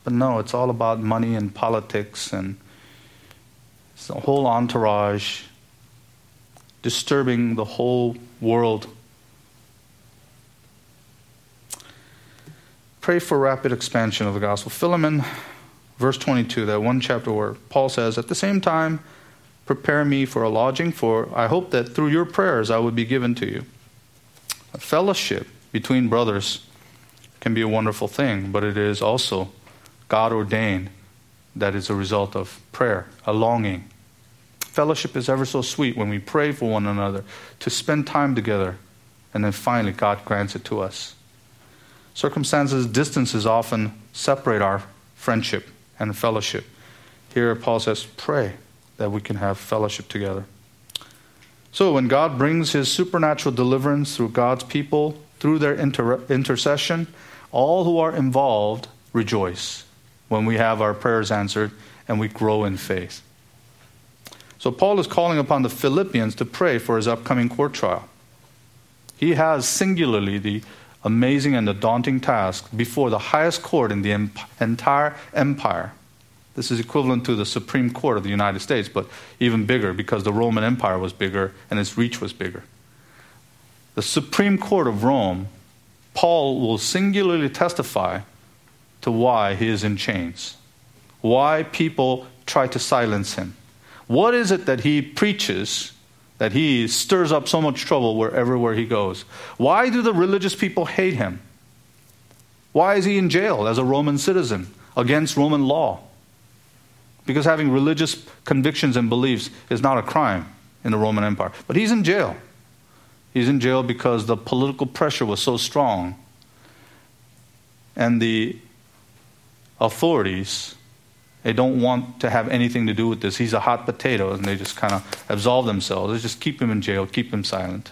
But no, it's all about money and politics and it's the whole entourage disturbing the whole world. Pray for rapid expansion of the gospel. Philemon, verse twenty-two, that one chapter where Paul says, at the same time, prepare me for a lodging, for I hope that through your prayers I would be given to you. A fellowship between brothers can be a wonderful thing, but it is also God ordained that is a result of prayer, a longing. Fellowship is ever so sweet when we pray for one another, to spend time together, and then finally God grants it to us. Circumstances, distances often separate our friendship and fellowship. Here Paul says, pray that we can have fellowship together. So when God brings his supernatural deliverance through God's people, through their inter- intercession, all who are involved rejoice when we have our prayers answered and we grow in faith. So Paul is calling upon the Philippians to pray for his upcoming court trial. He has singularly the amazing and the daunting task before the highest court in the emp- entire empire. This is equivalent to the Supreme Court of the United States, but even bigger because the Roman Empire was bigger and its reach was bigger. The Supreme Court of Rome, Paul will singularly testify to why he is in chains, why people try to silence him. What is it that he preaches that he stirs up so much trouble wherever where he goes? Why do the religious people hate him? Why is he in jail as a Roman citizen against Roman law? Because having religious convictions and beliefs is not a crime in the Roman Empire. But he's in jail. He's in jail because the political pressure was so strong. And the authorities, they don't want to have anything to do with this. He's a hot potato, and they just kind of absolve themselves. They just keep him in jail, keep him silent,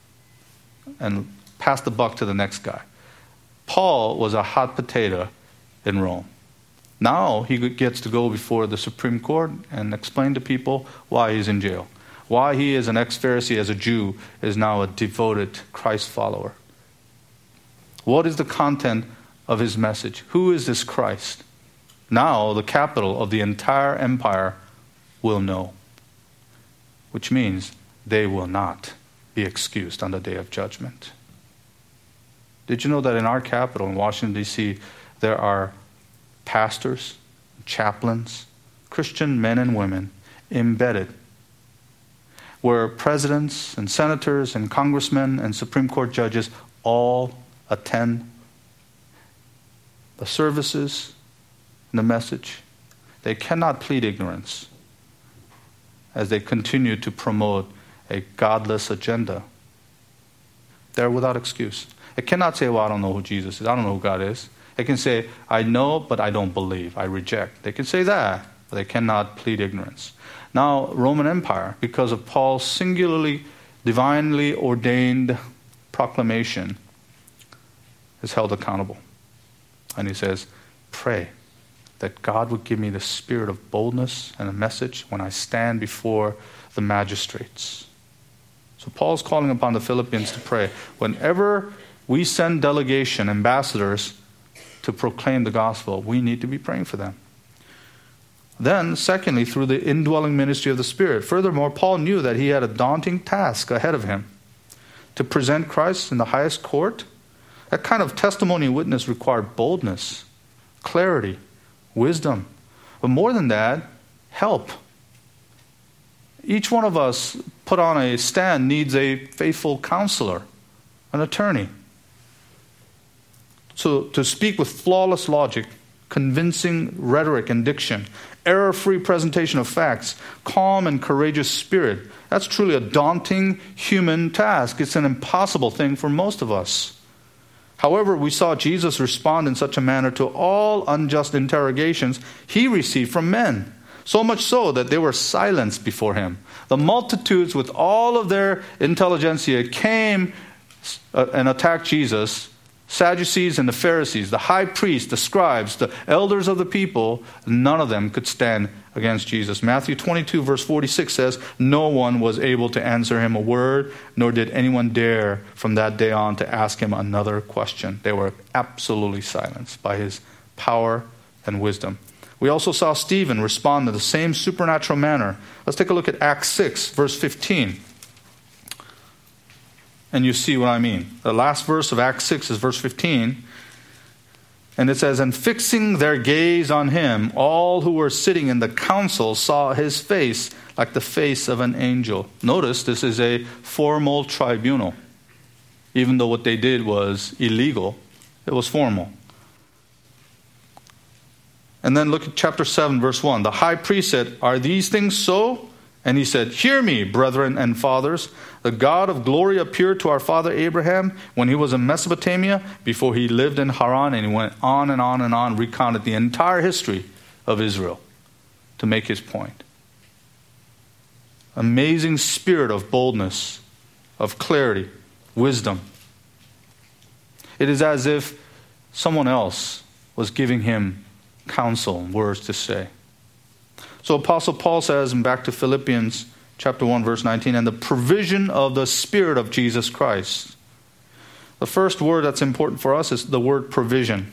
and pass the buck to the next guy. Paul was a hot potato in Rome. Now he gets to go before the Supreme Court and explain to people why he's in jail. Why he is an ex-Pharisee as a Jew is now a devoted Christ follower. What is the content of his message? Who is this Christ? Now the capital of the entire empire will know. Which means they will not be excused on the day of judgment. Did you know that in our capital, in Washington, D C, there are pastors, chaplains, Christian men and women embedded, where presidents and senators and congressmen and Supreme Court judges all attend the services and the message. They cannot plead ignorance as they continue to promote a godless agenda. They're without excuse. They cannot say, well, I don't know who Jesus is. I don't know who God is. They can say, I know, but I don't believe. I reject. They can say that, but they cannot plead ignorance. Now, Roman Empire, because of Paul's singularly, divinely ordained proclamation, is held accountable. And he says, pray that God would give me the spirit of boldness and a message when I stand before the magistrates. So Paul's calling upon the Philippians to pray. Whenever we send delegation, ambassadors, to proclaim the gospel, we need to be praying for them. Then, secondly, through the indwelling ministry of the Spirit. Furthermore, Paul knew that he had a daunting task ahead of him. To present Christ in the highest court, that kind of testimony and witness required boldness, clarity, wisdom. But more than that, help. Each one of us put on a stand needs a faithful counselor, an attorney. So to speak with flawless logic, convincing rhetoric and diction, error-free presentation of facts, calm and courageous spirit, that's truly a daunting human task. It's an impossible thing for most of us. However, we saw Jesus respond in such a manner to all unjust interrogations he received from men, so much so that they were silenced before him. The multitudes with all of their intelligentsia came and attacked Jesus. Sadducees and the Pharisees, the high priests, the scribes, the elders of the people, none of them could stand against Jesus. Matthew twenty-two verse forty-six says, no one was able to answer him a word, nor did anyone dare from that day on to ask him another question. They were absolutely silenced by his power, and wisdom. We also saw Stephen respond in the same supernatural manner. Let's take a look at Acts six, verse fifteen. And you see what I mean. The last verse of Acts six is verse fifteen. And it says, and fixing their gaze on him, all who were sitting in the council saw his face like the face of an angel. Notice this is a formal tribunal. Even though what they did was illegal, it was formal. And then look at chapter seven, verse one. The high priest said, are these things so? And he said, hear me, brethren and fathers. The God of glory appeared to our father Abraham when he was in Mesopotamia, before he lived in Haran. And he went on and on and on, recounted the entire history of Israel to make his point. Amazing spirit of boldness, of clarity, wisdom. It is as if someone else was giving him counsel and words to say. So Apostle Paul says, and back to Philippians chapter one, verse nineteen, and the provision of the Spirit of Jesus Christ. The first word that's important for us is the word provision.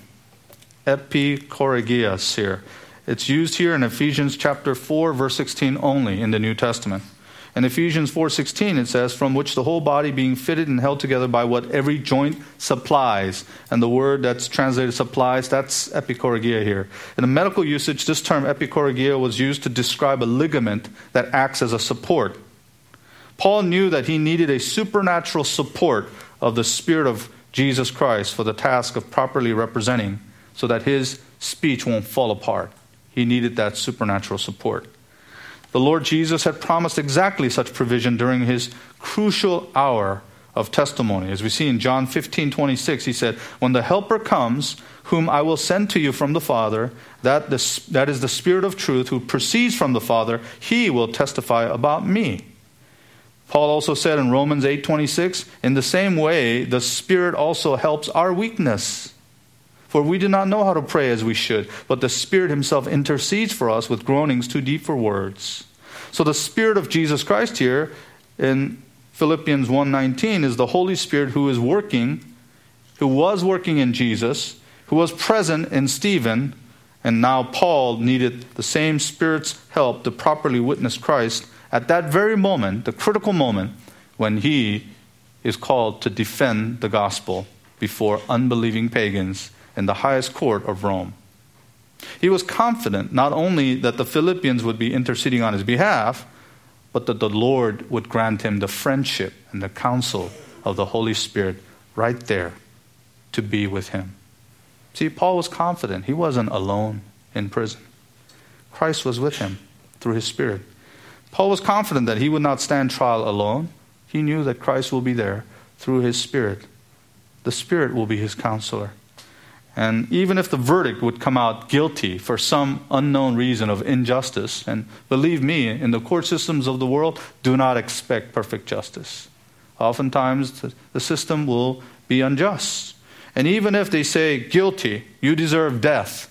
Epikoregias here. It's used here in Ephesians chapter four, verse sixteen only in the New Testament. In Ephesians four sixteen, it says, from which the whole body being fitted and held together by what every joint supplies. And the word that's translated supplies, that's epikoregia here. In the medical usage, this term epikoregia was used to describe a ligament that acts as a support. Paul knew that he needed a supernatural support of the Spirit of Jesus Christ for the task of properly representing, so that his speech won't fall apart. He needed that supernatural support. The Lord Jesus had promised exactly such provision during his crucial hour of testimony. As we see in John fifteen twenty-six, he said, when the Helper comes, whom I will send to you from the Father, that, the, that is the Spirit of truth who proceeds from the Father, he will testify about me. Paul also said in Romans eight twenty-six, in the same way, the Spirit also helps our weakness. For we do not know how to pray as we should, but the Spirit himself intercedes for us with groanings too deep for words. So the Spirit of Jesus Christ here in Philippians one nineteen is the Holy Spirit who is working, who was working in Jesus, who was present in Stephen, and now Paul needed the same Spirit's help to properly witness Christ at that very moment, the critical moment, when he is called to defend the gospel before unbelieving pagans in the highest court of Rome. He was confident not only that the Philippians would be interceding on his behalf, but that the Lord would grant him the friendship and the counsel of the Holy Spirit right there to be with him. See, Paul was confident. He wasn't alone in prison. Christ was with him through his Spirit. Paul was confident that he would not stand trial alone. He knew that Christ will be there through his Spirit. The Spirit will be his counselor. And even if the verdict would come out guilty for some unknown reason of injustice, and believe me, in the court systems of the world, do not expect perfect justice. Oftentimes, the system will be unjust. And even if they say, guilty, you deserve death,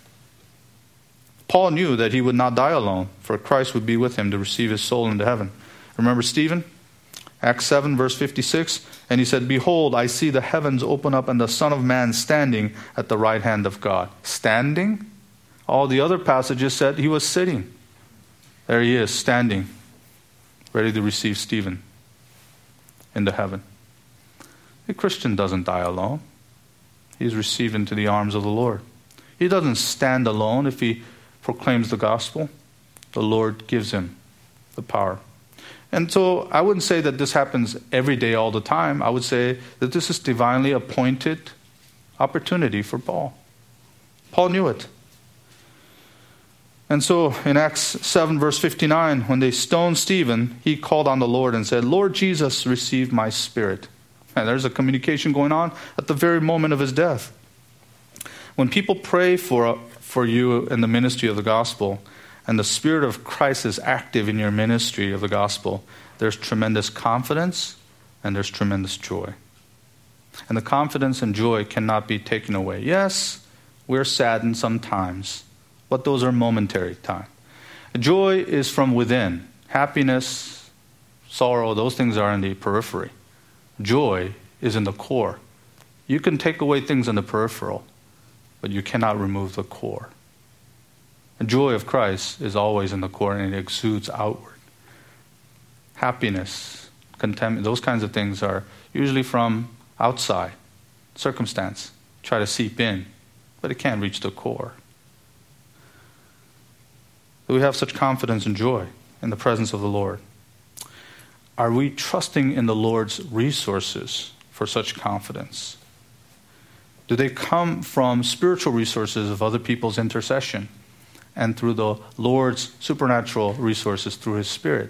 Paul knew that he would not die alone, for Christ would be with him to receive his soul into heaven. Remember Stephen? Acts seven, verse fifty-six, and he said, behold, I see the heavens open up and the Son of Man standing at the right hand of God. Standing? All the other passages said he was sitting. There he is, standing, ready to receive Stephen into heaven. A Christian doesn't die alone. He's received into the arms of the Lord. He doesn't stand alone if he proclaims the gospel. The Lord gives him the power. And so I wouldn't say that this happens every day all the time. I would say that this is divinely appointed opportunity for Paul. Paul knew it. And so in Acts seven verse fifty-nine, when they stoned Stephen, he called on the Lord and said, Lord Jesus, receive my spirit. And there's a communication going on at the very moment of his death. When people pray for, for you in the ministry of the gospel, and the Spirit of Christ is active in your ministry of the gospel, there's tremendous confidence and there's tremendous joy. And the confidence and joy cannot be taken away. Yes, we're saddened sometimes, but those are momentary time. Joy is from within. Happiness, sorrow, those things are in the periphery. Joy is in the core. You can take away things in the peripheral, but you cannot remove the core. The joy of Christ is always in the core and it exudes outward. Happiness, contentment, those kinds of things are usually from outside circumstance. Try to seep in, but it can't reach the core. We have such confidence and joy in the presence of the Lord. Are we trusting in the Lord's resources for such confidence? Do they come from spiritual resources of other people's intercession and through the Lord's supernatural resources through His Spirit?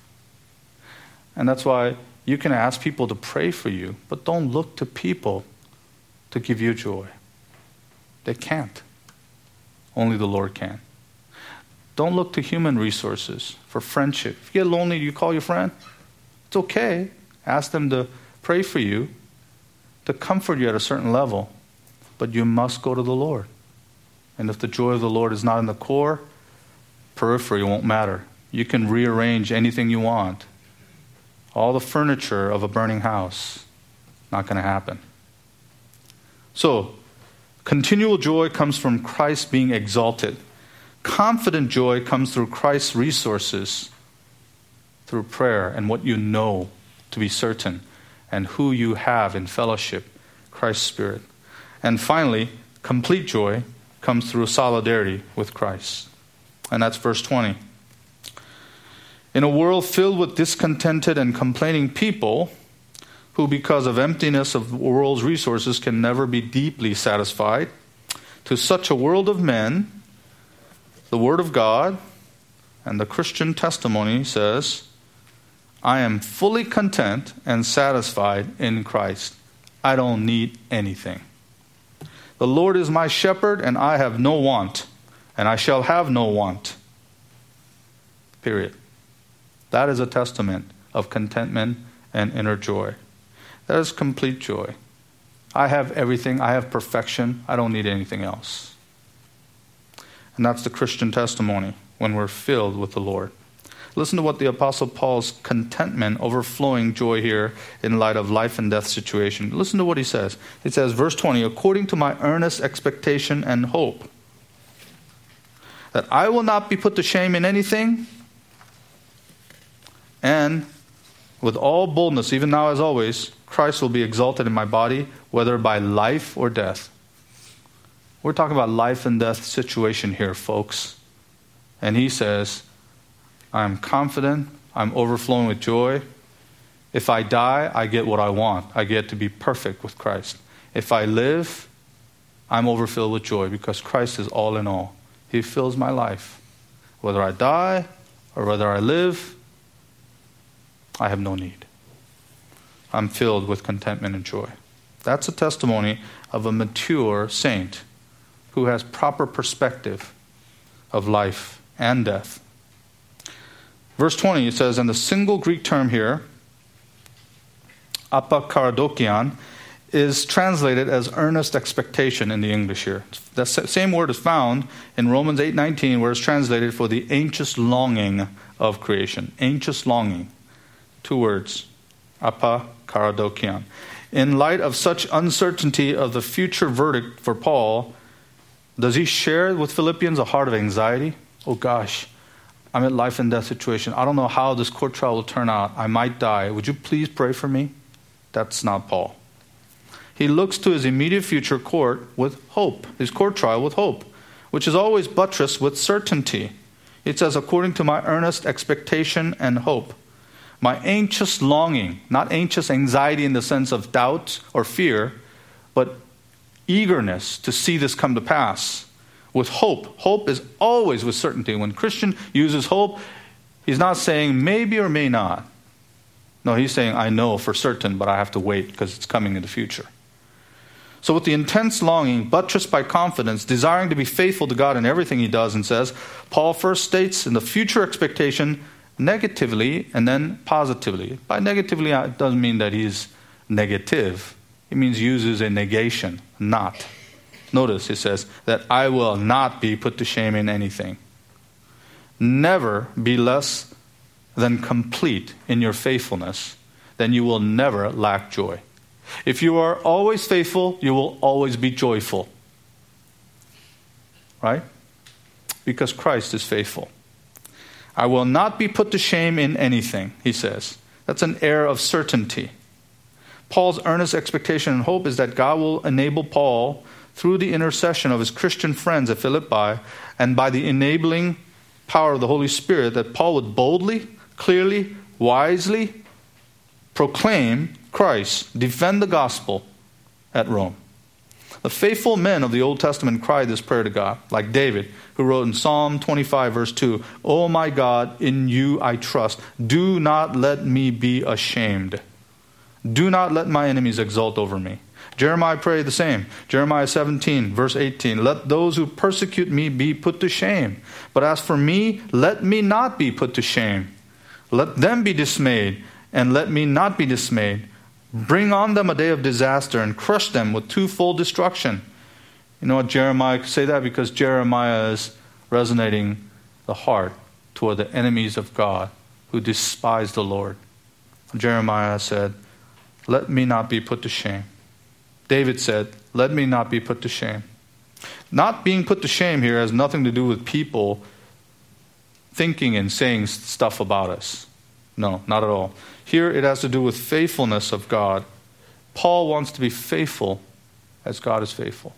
And that's why you can ask people to pray for you, but don't look to people to give you joy. They can't. Only the Lord can. Don't look to human resources for friendship. If you get lonely, you call your friend. It's okay. Ask them to pray for you, to comfort you at a certain level. But you must go to the Lord. And if the joy of the Lord is not in the core, periphery won't matter. You can rearrange anything you want. All the furniture of a burning house, not going to happen. So, continual joy comes from Christ being exalted. Confident joy comes through Christ's resources, through prayer and what you know to be certain, and who you have in fellowship, Christ's Spirit. And finally, complete joy comes through solidarity with Christ. And that's verse twenty. In a world filled with discontented and complaining people, who because of emptiness of the world's resources can never be deeply satisfied, to such a world of men, the Word of God and the Christian testimony says, I am fully content and satisfied in Christ. I don't need anything. The Lord is my shepherd, and I have no want, and I shall have no want. Period. That is a testament of contentment and inner joy. That is complete joy. I have everything. I have perfection. I don't need anything else. And that's the Christian testimony when we're filled with the Lord. Listen to what the Apostle Paul's contentment, overflowing joy here in light of life and death situation. Listen to what he says. It says, verse twenty, according to my earnest expectation and hope, that I will not be put to shame in anything, and with all boldness, even now as always, Christ will be exalted in my body, whether by life or death. We're talking about life and death situation here, folks. And he says, I'm confident, I'm overflowing with joy. If I die, I get what I want. I get to be perfect with Christ. If I live, I'm overfilled with joy because Christ is all in all. He fills my life. Whether I die or whether I live, I have no need. I'm filled with contentment and joy. That's a testimony of a mature saint who has proper perspective of life and death. Verse twenty, it says, and the single Greek term here, apokaradokion, is translated as earnest expectation in the English here. The same word is found in Romans eight nineteen, where it's translated for the anxious longing of creation. Anxious longing. Two words. Apokaradokion. In light of such uncertainty of the future verdict for Paul, does he share with Philippians a heart of anxiety? Oh gosh, I'm in life and death situation. I don't know how this court trial will turn out. I might die. Would you please pray for me? That's not Paul. He looks to his immediate future court with hope, his court trial with hope, which is always buttressed with certainty. It says, according to my earnest expectation and hope. My anxious longing, not anxious anxiety in the sense of doubt or fear, but eagerness to see this come to pass. With hope. Hope is always with certainty. When Christian uses hope, he's not saying maybe or may not. No, he's saying I know for certain, but I have to wait because it's coming in the future. So with the intense longing, buttressed by confidence, desiring to be faithful to God in everything he does and says, Paul first states in the future expectation negatively and then positively. By negatively, it doesn't mean that he's negative. It means uses a negation, not. Notice it says that I will not be put to shame in anything. Never be less than complete in your faithfulness, then you will never lack joy. If you are always faithful, you will always be joyful. Right? because Christ is faithful. I will not be put to shame in anything, he says. That's an air of certainty. Paul's earnest expectation and hope is that God will enable Paul, through the intercession of his Christian friends at Philippi, and by the enabling power of the Holy Spirit, that Paul would boldly, clearly, wisely proclaim Christ, defend the gospel at Rome. The faithful men of the Old Testament cried this prayer to God, like David, who wrote in Psalm twenty-five, verse two, "O my God, in you I trust. Do not let me be ashamed. Do not let my enemies exult over me." Jeremiah prayed the same. Jeremiah seventeen, verse eighteen, "Let those who persecute me be put to shame. But as for me, let me not be put to shame. Let them be dismayed, and let me not be dismayed. Bring on them a day of disaster and crush them with twofold destruction." You know what Jeremiah could say that? Because Jeremiah is resonating the heart toward the enemies of God who despise the Lord. Jeremiah said, "Let me not be put to shame." David said, "Let me not be put to shame." Not being put to shame here has nothing to do with people thinking and saying stuff about us. No, not at all. Here it has to do with faithfulness of God. Paul wants to be faithful as God is faithful.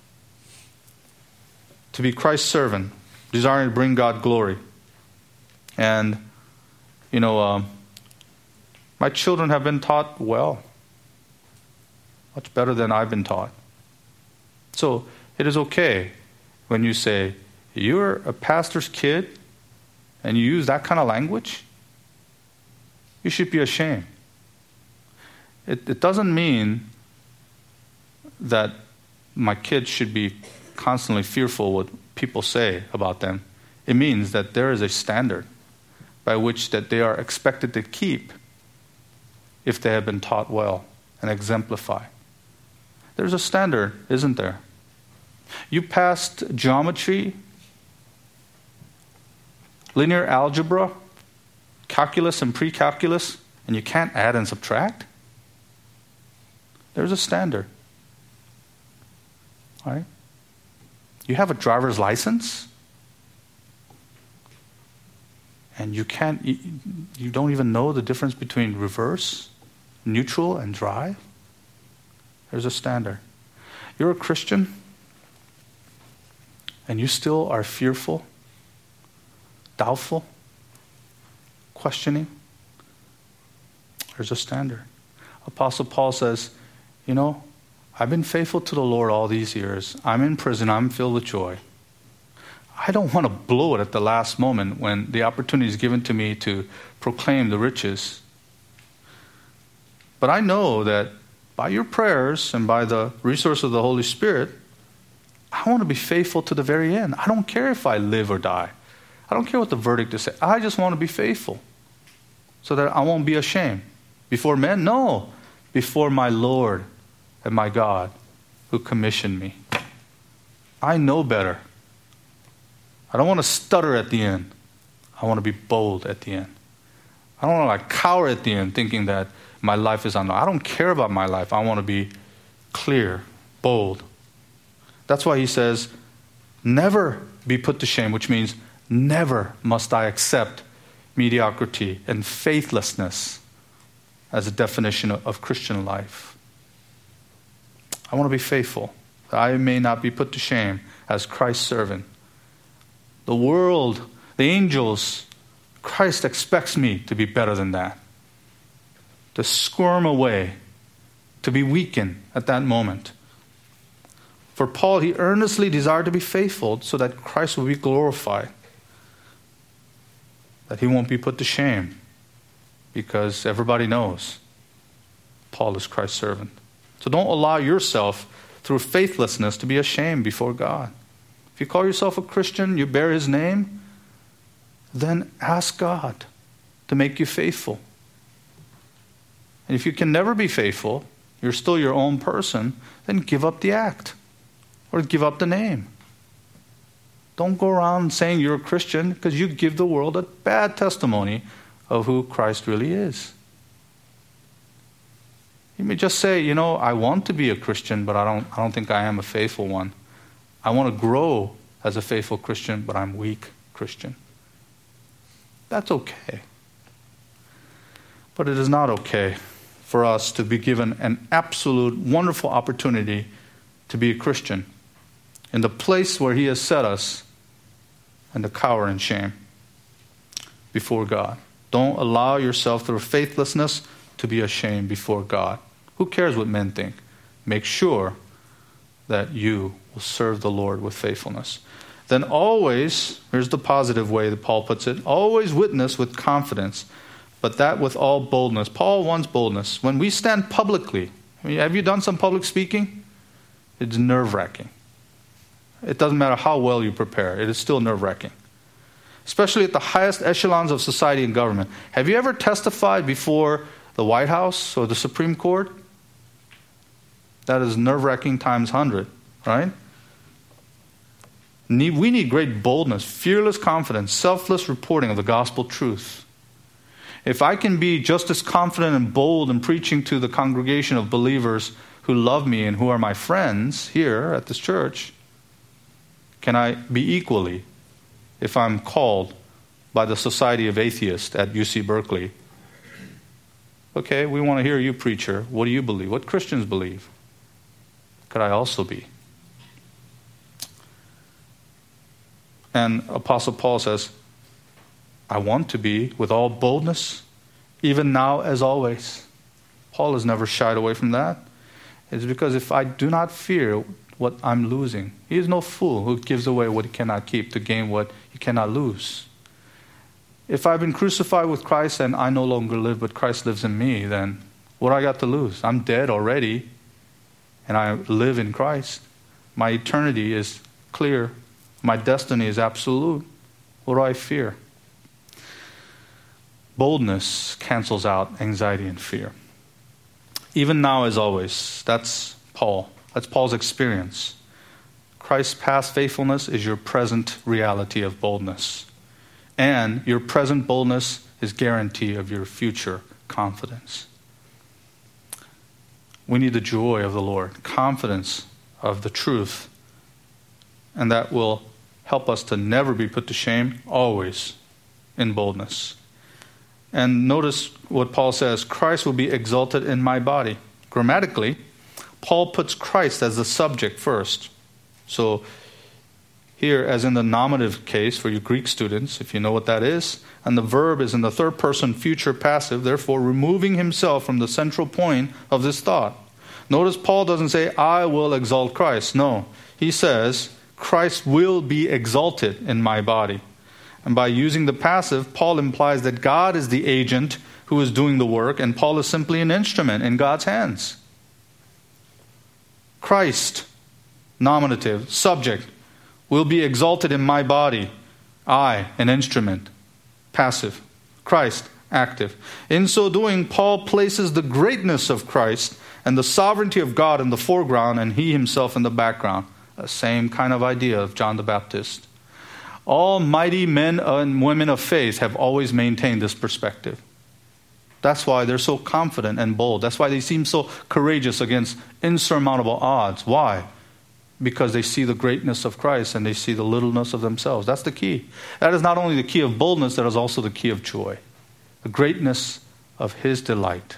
To be Christ's servant, desiring to bring God glory. And, you know, um, my children have been taught well. Much better than I've been taught. So it is okay when you say, "You're a pastor's kid," and you use that kind of language. You should be ashamed. It, it doesn't mean that my kids should be constantly fearful what people say about them. It means that there is a standard by which that they are expected to keep if they have been taught well and exemplify. There's a standard, isn't there? You passed geometry, linear algebra, calculus and pre-calculus, and you can't add and subtract? There's a standard. All right? You have a driver's license, and you can't, you, you don't even know the difference between reverse, neutral, and drive? There's a standard. You're a Christian, and you still are fearful, doubtful, questioning. There's a standard. Apostle Paul says, you know, I've been faithful to the Lord all these years. I'm in prison. I'm filled with joy. I don't want to blow it at the last moment when the opportunity is given to me to proclaim the riches. But I know that by your prayers and by the resource of the Holy Spirit, I want to be faithful to the very end. I don't care if I live or die. I don't care what the verdict is. I just want to be faithful so that I won't be ashamed. Before men? No. Before my Lord and my God who commissioned me. I know better. I don't want to stutter at the end. I want to be bold at the end. I don't want to like cower at the end thinking that my life is unknown. I don't care about my life. I want to be clear, bold. That's why he says, never be put to shame, which means never must I accept mediocrity and faithlessness as a definition of Christian life. I want to be faithful, that I may not be put to shame as Christ's servant. The world, the angels, Christ expects me to be better than that. To squirm away, to be weakened at that moment. For Paul, he earnestly desired to be faithful so that Christ will be glorified. That he won't be put to shame. Because everybody knows Paul is Christ's servant. So don't allow yourself through faithlessness to be ashamed before God. If you call yourself a Christian, you bear his name, then ask God to make you faithful. And if you can never be faithful, you're still your own person, then give up the act or give up the name. Don't go around saying you're a Christian because you give the world a bad testimony of who Christ really is. You may just say, you know, I want to be a Christian, but I don't, I don't think I am a faithful one. I want to grow as a faithful Christian, but I'm weak. Christian. That's okay. But it is not okay for us to be given an absolute wonderful opportunity to be a Christian in the place where He has set us and to cower in shame before God. Don't allow yourself through faithlessness to be ashamed before God. Who cares what men think? Make sure that you will serve the Lord with faithfulness. Then always, here's the positive way that Paul puts it, always witness with confidence, but that with all boldness. Paul wants boldness. When we stand publicly, I mean, have you done some public speaking? It's nerve-wracking. It doesn't matter how well you prepare. It is still nerve-wracking. Especially at the highest echelons of society and government. Have you ever testified before the White House or the Supreme Court? That is nerve-wracking times hundred, right? We need great boldness, fearless confidence, selfless reporting of the gospel truth. If I can be just as confident and bold in preaching to the congregation of believers who love me and who are my friends here at this church, can I be equally if I'm called by the Society of Atheists at U C Berkeley? Okay, we want to hear you, preacher. What do you believe? What Christians believe? Could I also be? And Apostle Paul says, I want to be with all boldness, even now as always. Paul has never shied away from that. It's because if I do not fear what I'm losing, he is no fool who gives away what he cannot keep to gain what he cannot lose. If I've been crucified with Christ and I no longer live, but Christ lives in me, then what do I got to lose? I'm dead already, and I live in Christ. My eternity is clear. My destiny is absolute. What do I fear? Boldness cancels out anxiety and fear. Even now as always, that's Paul. That's Paul's experience. Christ's past faithfulness is your present reality of boldness. And your present boldness is guarantee of your future confidence. We need the joy of the Lord, confidence of the truth, and that will help us to never be put to shame, always in boldness. And notice what Paul says, Christ will be exalted in my body. Grammatically, Paul puts Christ as the subject first. So here, as in the nominative case for you Greek students, if you know what that is, and the verb is in the third person future passive, therefore removing himself from the central point of this thought. Notice Paul doesn't say, I will exalt Christ. No, he says, Christ will be exalted in my body. And by using the passive, Paul implies that God is the agent who is doing the work, and Paul is simply an instrument in God's hands. Christ, nominative, subject, will be exalted in my body. I, an instrument, passive. Christ, active. In so doing, Paul places the greatness of Christ and the sovereignty of God in the foreground and he himself in the background. The same kind of idea of John the Baptist. All mighty men and women of faith have always maintained this perspective. That's why they're so confident and bold. That's why they seem so courageous against insurmountable odds. Why? Because they see the greatness of Christ and they see the littleness of themselves. That's the key. That is not only the key of boldness, that is also the key of joy. The greatness of His delight.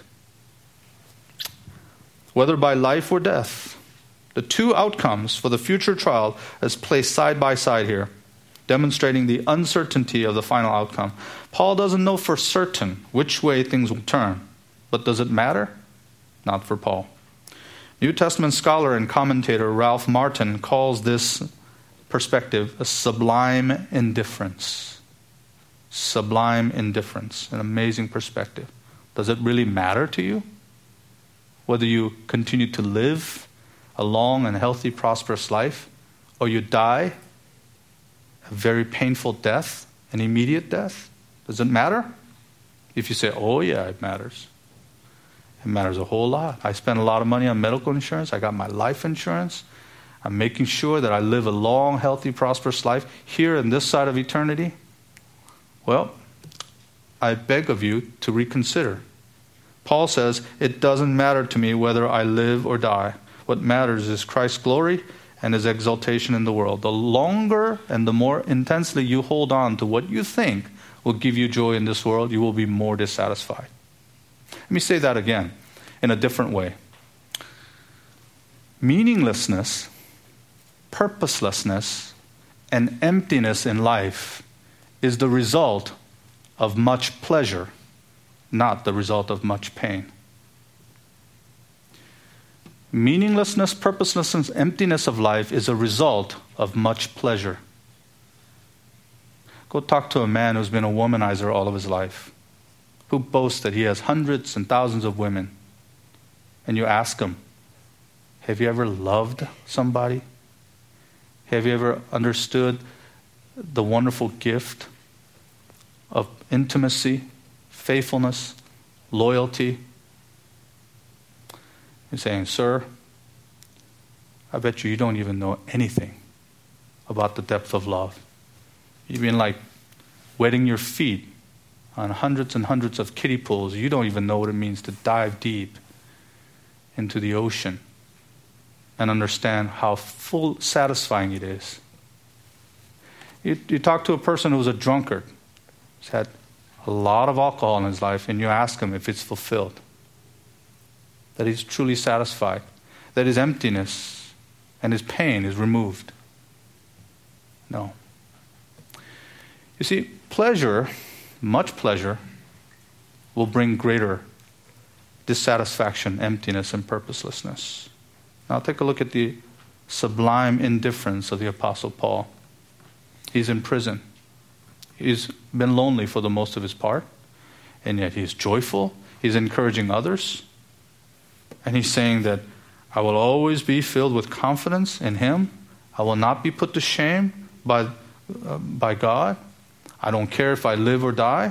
Whether by life or death, the two outcomes for the future trial is placed side by side here, demonstrating the uncertainty of the final outcome. Paul doesn't know for certain which way things will turn, but does it matter? Not for Paul. New Testament scholar and commentator Ralph Martin calls this perspective a sublime indifference. Sublime indifference, an amazing perspective. Does it really matter to you whether you continue to live a long and healthy, prosperous life, or you die a very painful death, an immediate death? Does it matter? If you say, oh yeah, it matters. It matters a whole lot. I spend a lot of money on medical insurance. I got my life insurance. I'm making sure that I live a long, healthy, prosperous life here in this side of eternity. Well, I beg of you to reconsider. Paul says, it doesn't matter to me whether I live or die. What matters is Christ's glory and his exaltation in the world. The longer and the more intensely you hold on to what you think will give you joy in this world, you will be more dissatisfied. Let me say that again in a different way. Meaninglessness, purposelessness, and emptiness in life is the result of much pleasure, not the result of much pain. Meaninglessness, purposelessness, and emptiness of life is a result of much pleasure. Go talk to a man who's been a womanizer all of his life, who boasts that he has hundreds and thousands of women. And you ask him, have you ever loved somebody? Have you ever understood the wonderful gift of intimacy, faithfulness, loyalty? He's saying, sir, I bet you you don't even know anything about the depth of love. You've been like wetting your feet on hundreds and hundreds of kiddie pools. You don't even know what it means to dive deep into the ocean and understand how full satisfying it is. You, you talk to a person who's a drunkard, who's had a lot of alcohol in his life, and you ask him if it's fulfilled, that he's truly satisfied, that his emptiness and his pain is removed. No. You see, pleasure, much pleasure, will bring greater dissatisfaction, emptiness, and purposelessness. Now take a look at the sublime indifference of the Apostle Paul. He's in prison. He's been lonely for the most of his part, and yet he's joyful. He's encouraging others. And he's saying that I will always be filled with confidence in him. I will not be put to shame by, uh, by God. I don't care if I live or die.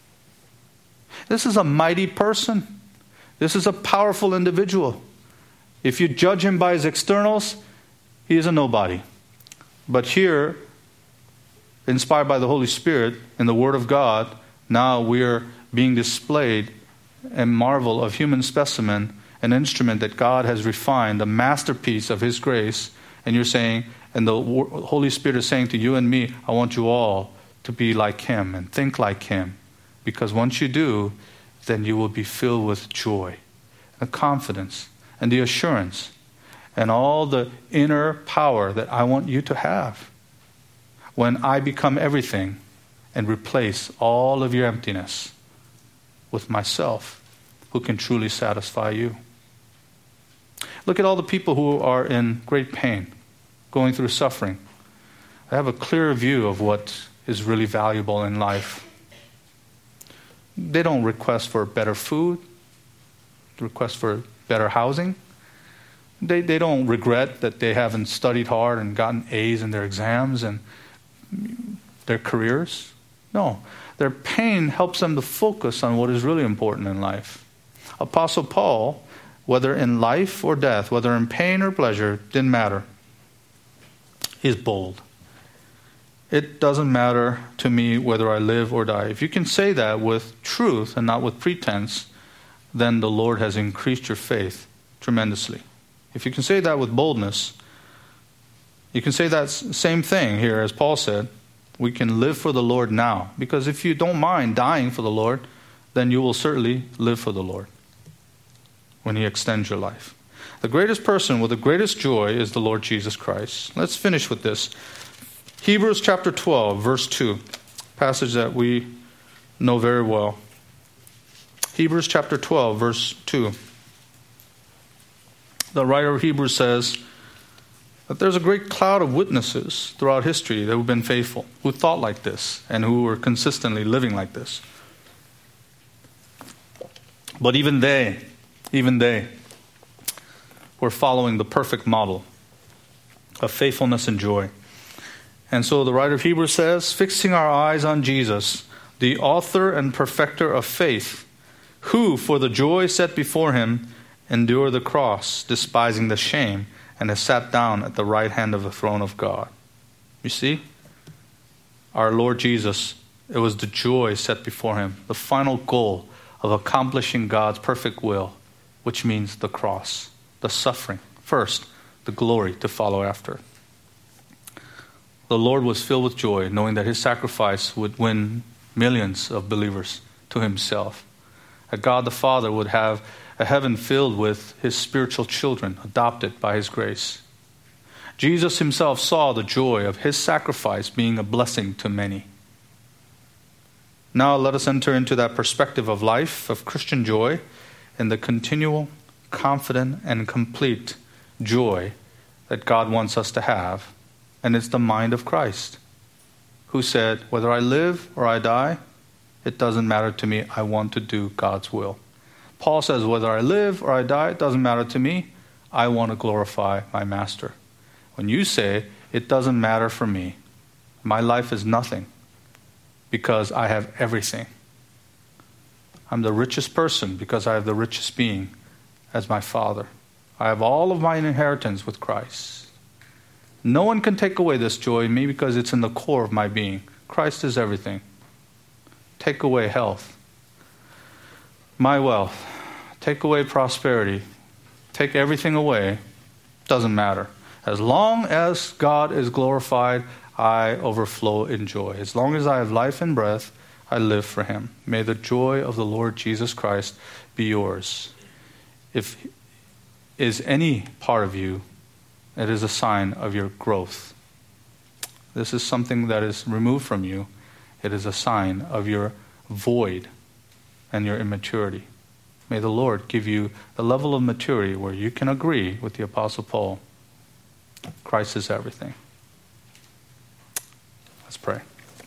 This is a mighty person. This is a powerful individual. If you judge him by his externals, he is a nobody. But here, inspired by the Holy Spirit in the Word of God, now we are being displayed a marvel of human specimen, an instrument that God has refined, a masterpiece of His grace. And you're saying, and the Holy Spirit is saying to you and me, I want you all to be like Him and think like Him. Because once you do, then you will be filled with joy and confidence and the assurance and all the inner power that I want you to have when I become everything and replace all of your emptiness with myself, who can truly satisfy you. Look at all the people who are in great pain, going through suffering. They have a clear view of what is really valuable in life. They don't request for better food, request for better housing. They, they don't regret that they haven't studied hard and gotten A's in their exams and their careers. No, their pain helps them to focus on what is really important in life. Apostle Paul, whether in life or death, whether in pain or pleasure, didn't matter. He's bold. It doesn't matter to me whether I live or die. If you can say that with truth and not with pretense, then the Lord has increased your faith tremendously. If you can say that with boldness, you can say that same thing here as Paul said. We can live for the Lord now. Because if you don't mind dying for the Lord, then you will certainly live for the Lord when He extends your life. The greatest person with the greatest joy is the Lord Jesus Christ. Let's finish with this. Hebrews chapter twelve, verse two, passage that we know very well. Hebrews chapter twelve, verse two. The writer of Hebrews says that there's a great cloud of witnesses throughout history that have been faithful, who thought like this, and who were consistently living like this. But even they, even they, were following the perfect model of faithfulness and joy. And so the writer of Hebrews says, fixing our eyes on Jesus, the author and perfecter of faith, who for the joy set before Him endured the cross, despising the shame, and has sat down at the right hand of the throne of God. You see? Our Lord Jesus, it was the joy set before Him, the final goal of accomplishing God's perfect will, which means the cross, the suffering. First, the glory to follow after. The Lord was filled with joy, knowing that his sacrifice would win millions of believers to himself. That God the Father would have a heaven filled with his spiritual children, adopted by his grace. Jesus himself saw the joy of his sacrifice being a blessing to many. Now let us enter into that perspective of life, of Christian joy, and the continual, confident, and complete joy that God wants us to have. And it's the mind of Christ, who said, whether I live or I die, it doesn't matter to me. I want to do God's will. Paul says, whether I live or I die, it doesn't matter to me. I want to glorify my master. When you say, it doesn't matter for me, my life is nothing because I have everything. I'm the richest person because I have the richest being as my Father. I have all of my inheritance with Christ. No one can take away this joy in me because it's in the core of my being. Christ is everything. Take away health, my wealth, take away prosperity, take everything away, doesn't matter. As long as God is glorified, I overflow in joy. As long as I have life and breath, I live for him. May the joy of the Lord Jesus Christ be yours. If is any part of you, it is a sign of your growth. This is something that is removed from you. It is a sign of your void and your immaturity. May the Lord give you the level of maturity where you can agree with the Apostle Paul. Christ is everything. Let's pray.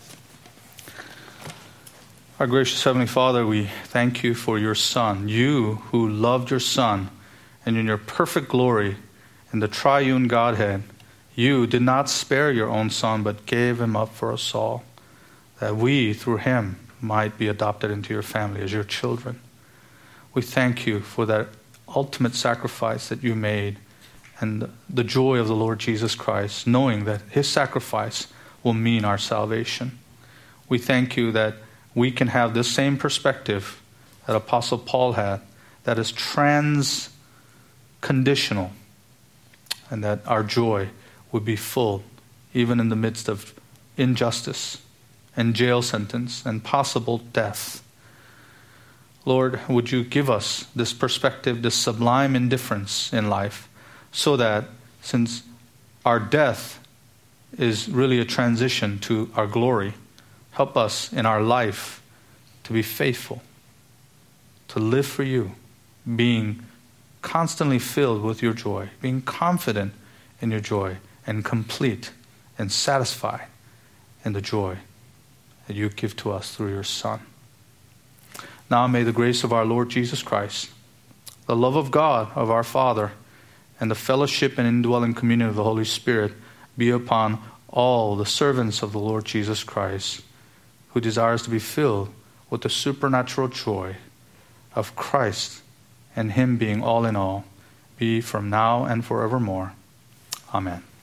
Our gracious Heavenly Father, we thank you for your Son, you who loved your Son, and in your perfect glory in the triune Godhead, you did not spare your own Son, but gave him up for us all, that we, through him, might be adopted into your family as your children. We thank you for that ultimate sacrifice that you made and the joy of the Lord Jesus Christ, knowing that his sacrifice will mean our salvation. We thank you that we can have this same perspective that Apostle Paul had, that is trans-conditional, and that our joy would be full even in the midst of injustice and jail sentence and possible death. Lord, would you give us this perspective, this sublime indifference in life, so that since our death is really a transition to our glory, help us in our life to be faithful, to live for you, being constantly filled with your joy, being confident in your joy, and complete and satisfied in the joy that you give to us through your Son. Now may the grace of our Lord Jesus Christ, the love of God, of our Father, and the fellowship and indwelling communion of the Holy Spirit be upon all the servants of the Lord Jesus Christ, who desires to be filled with the supernatural joy of Christ and him being all in all, be from now and forevermore. Amen.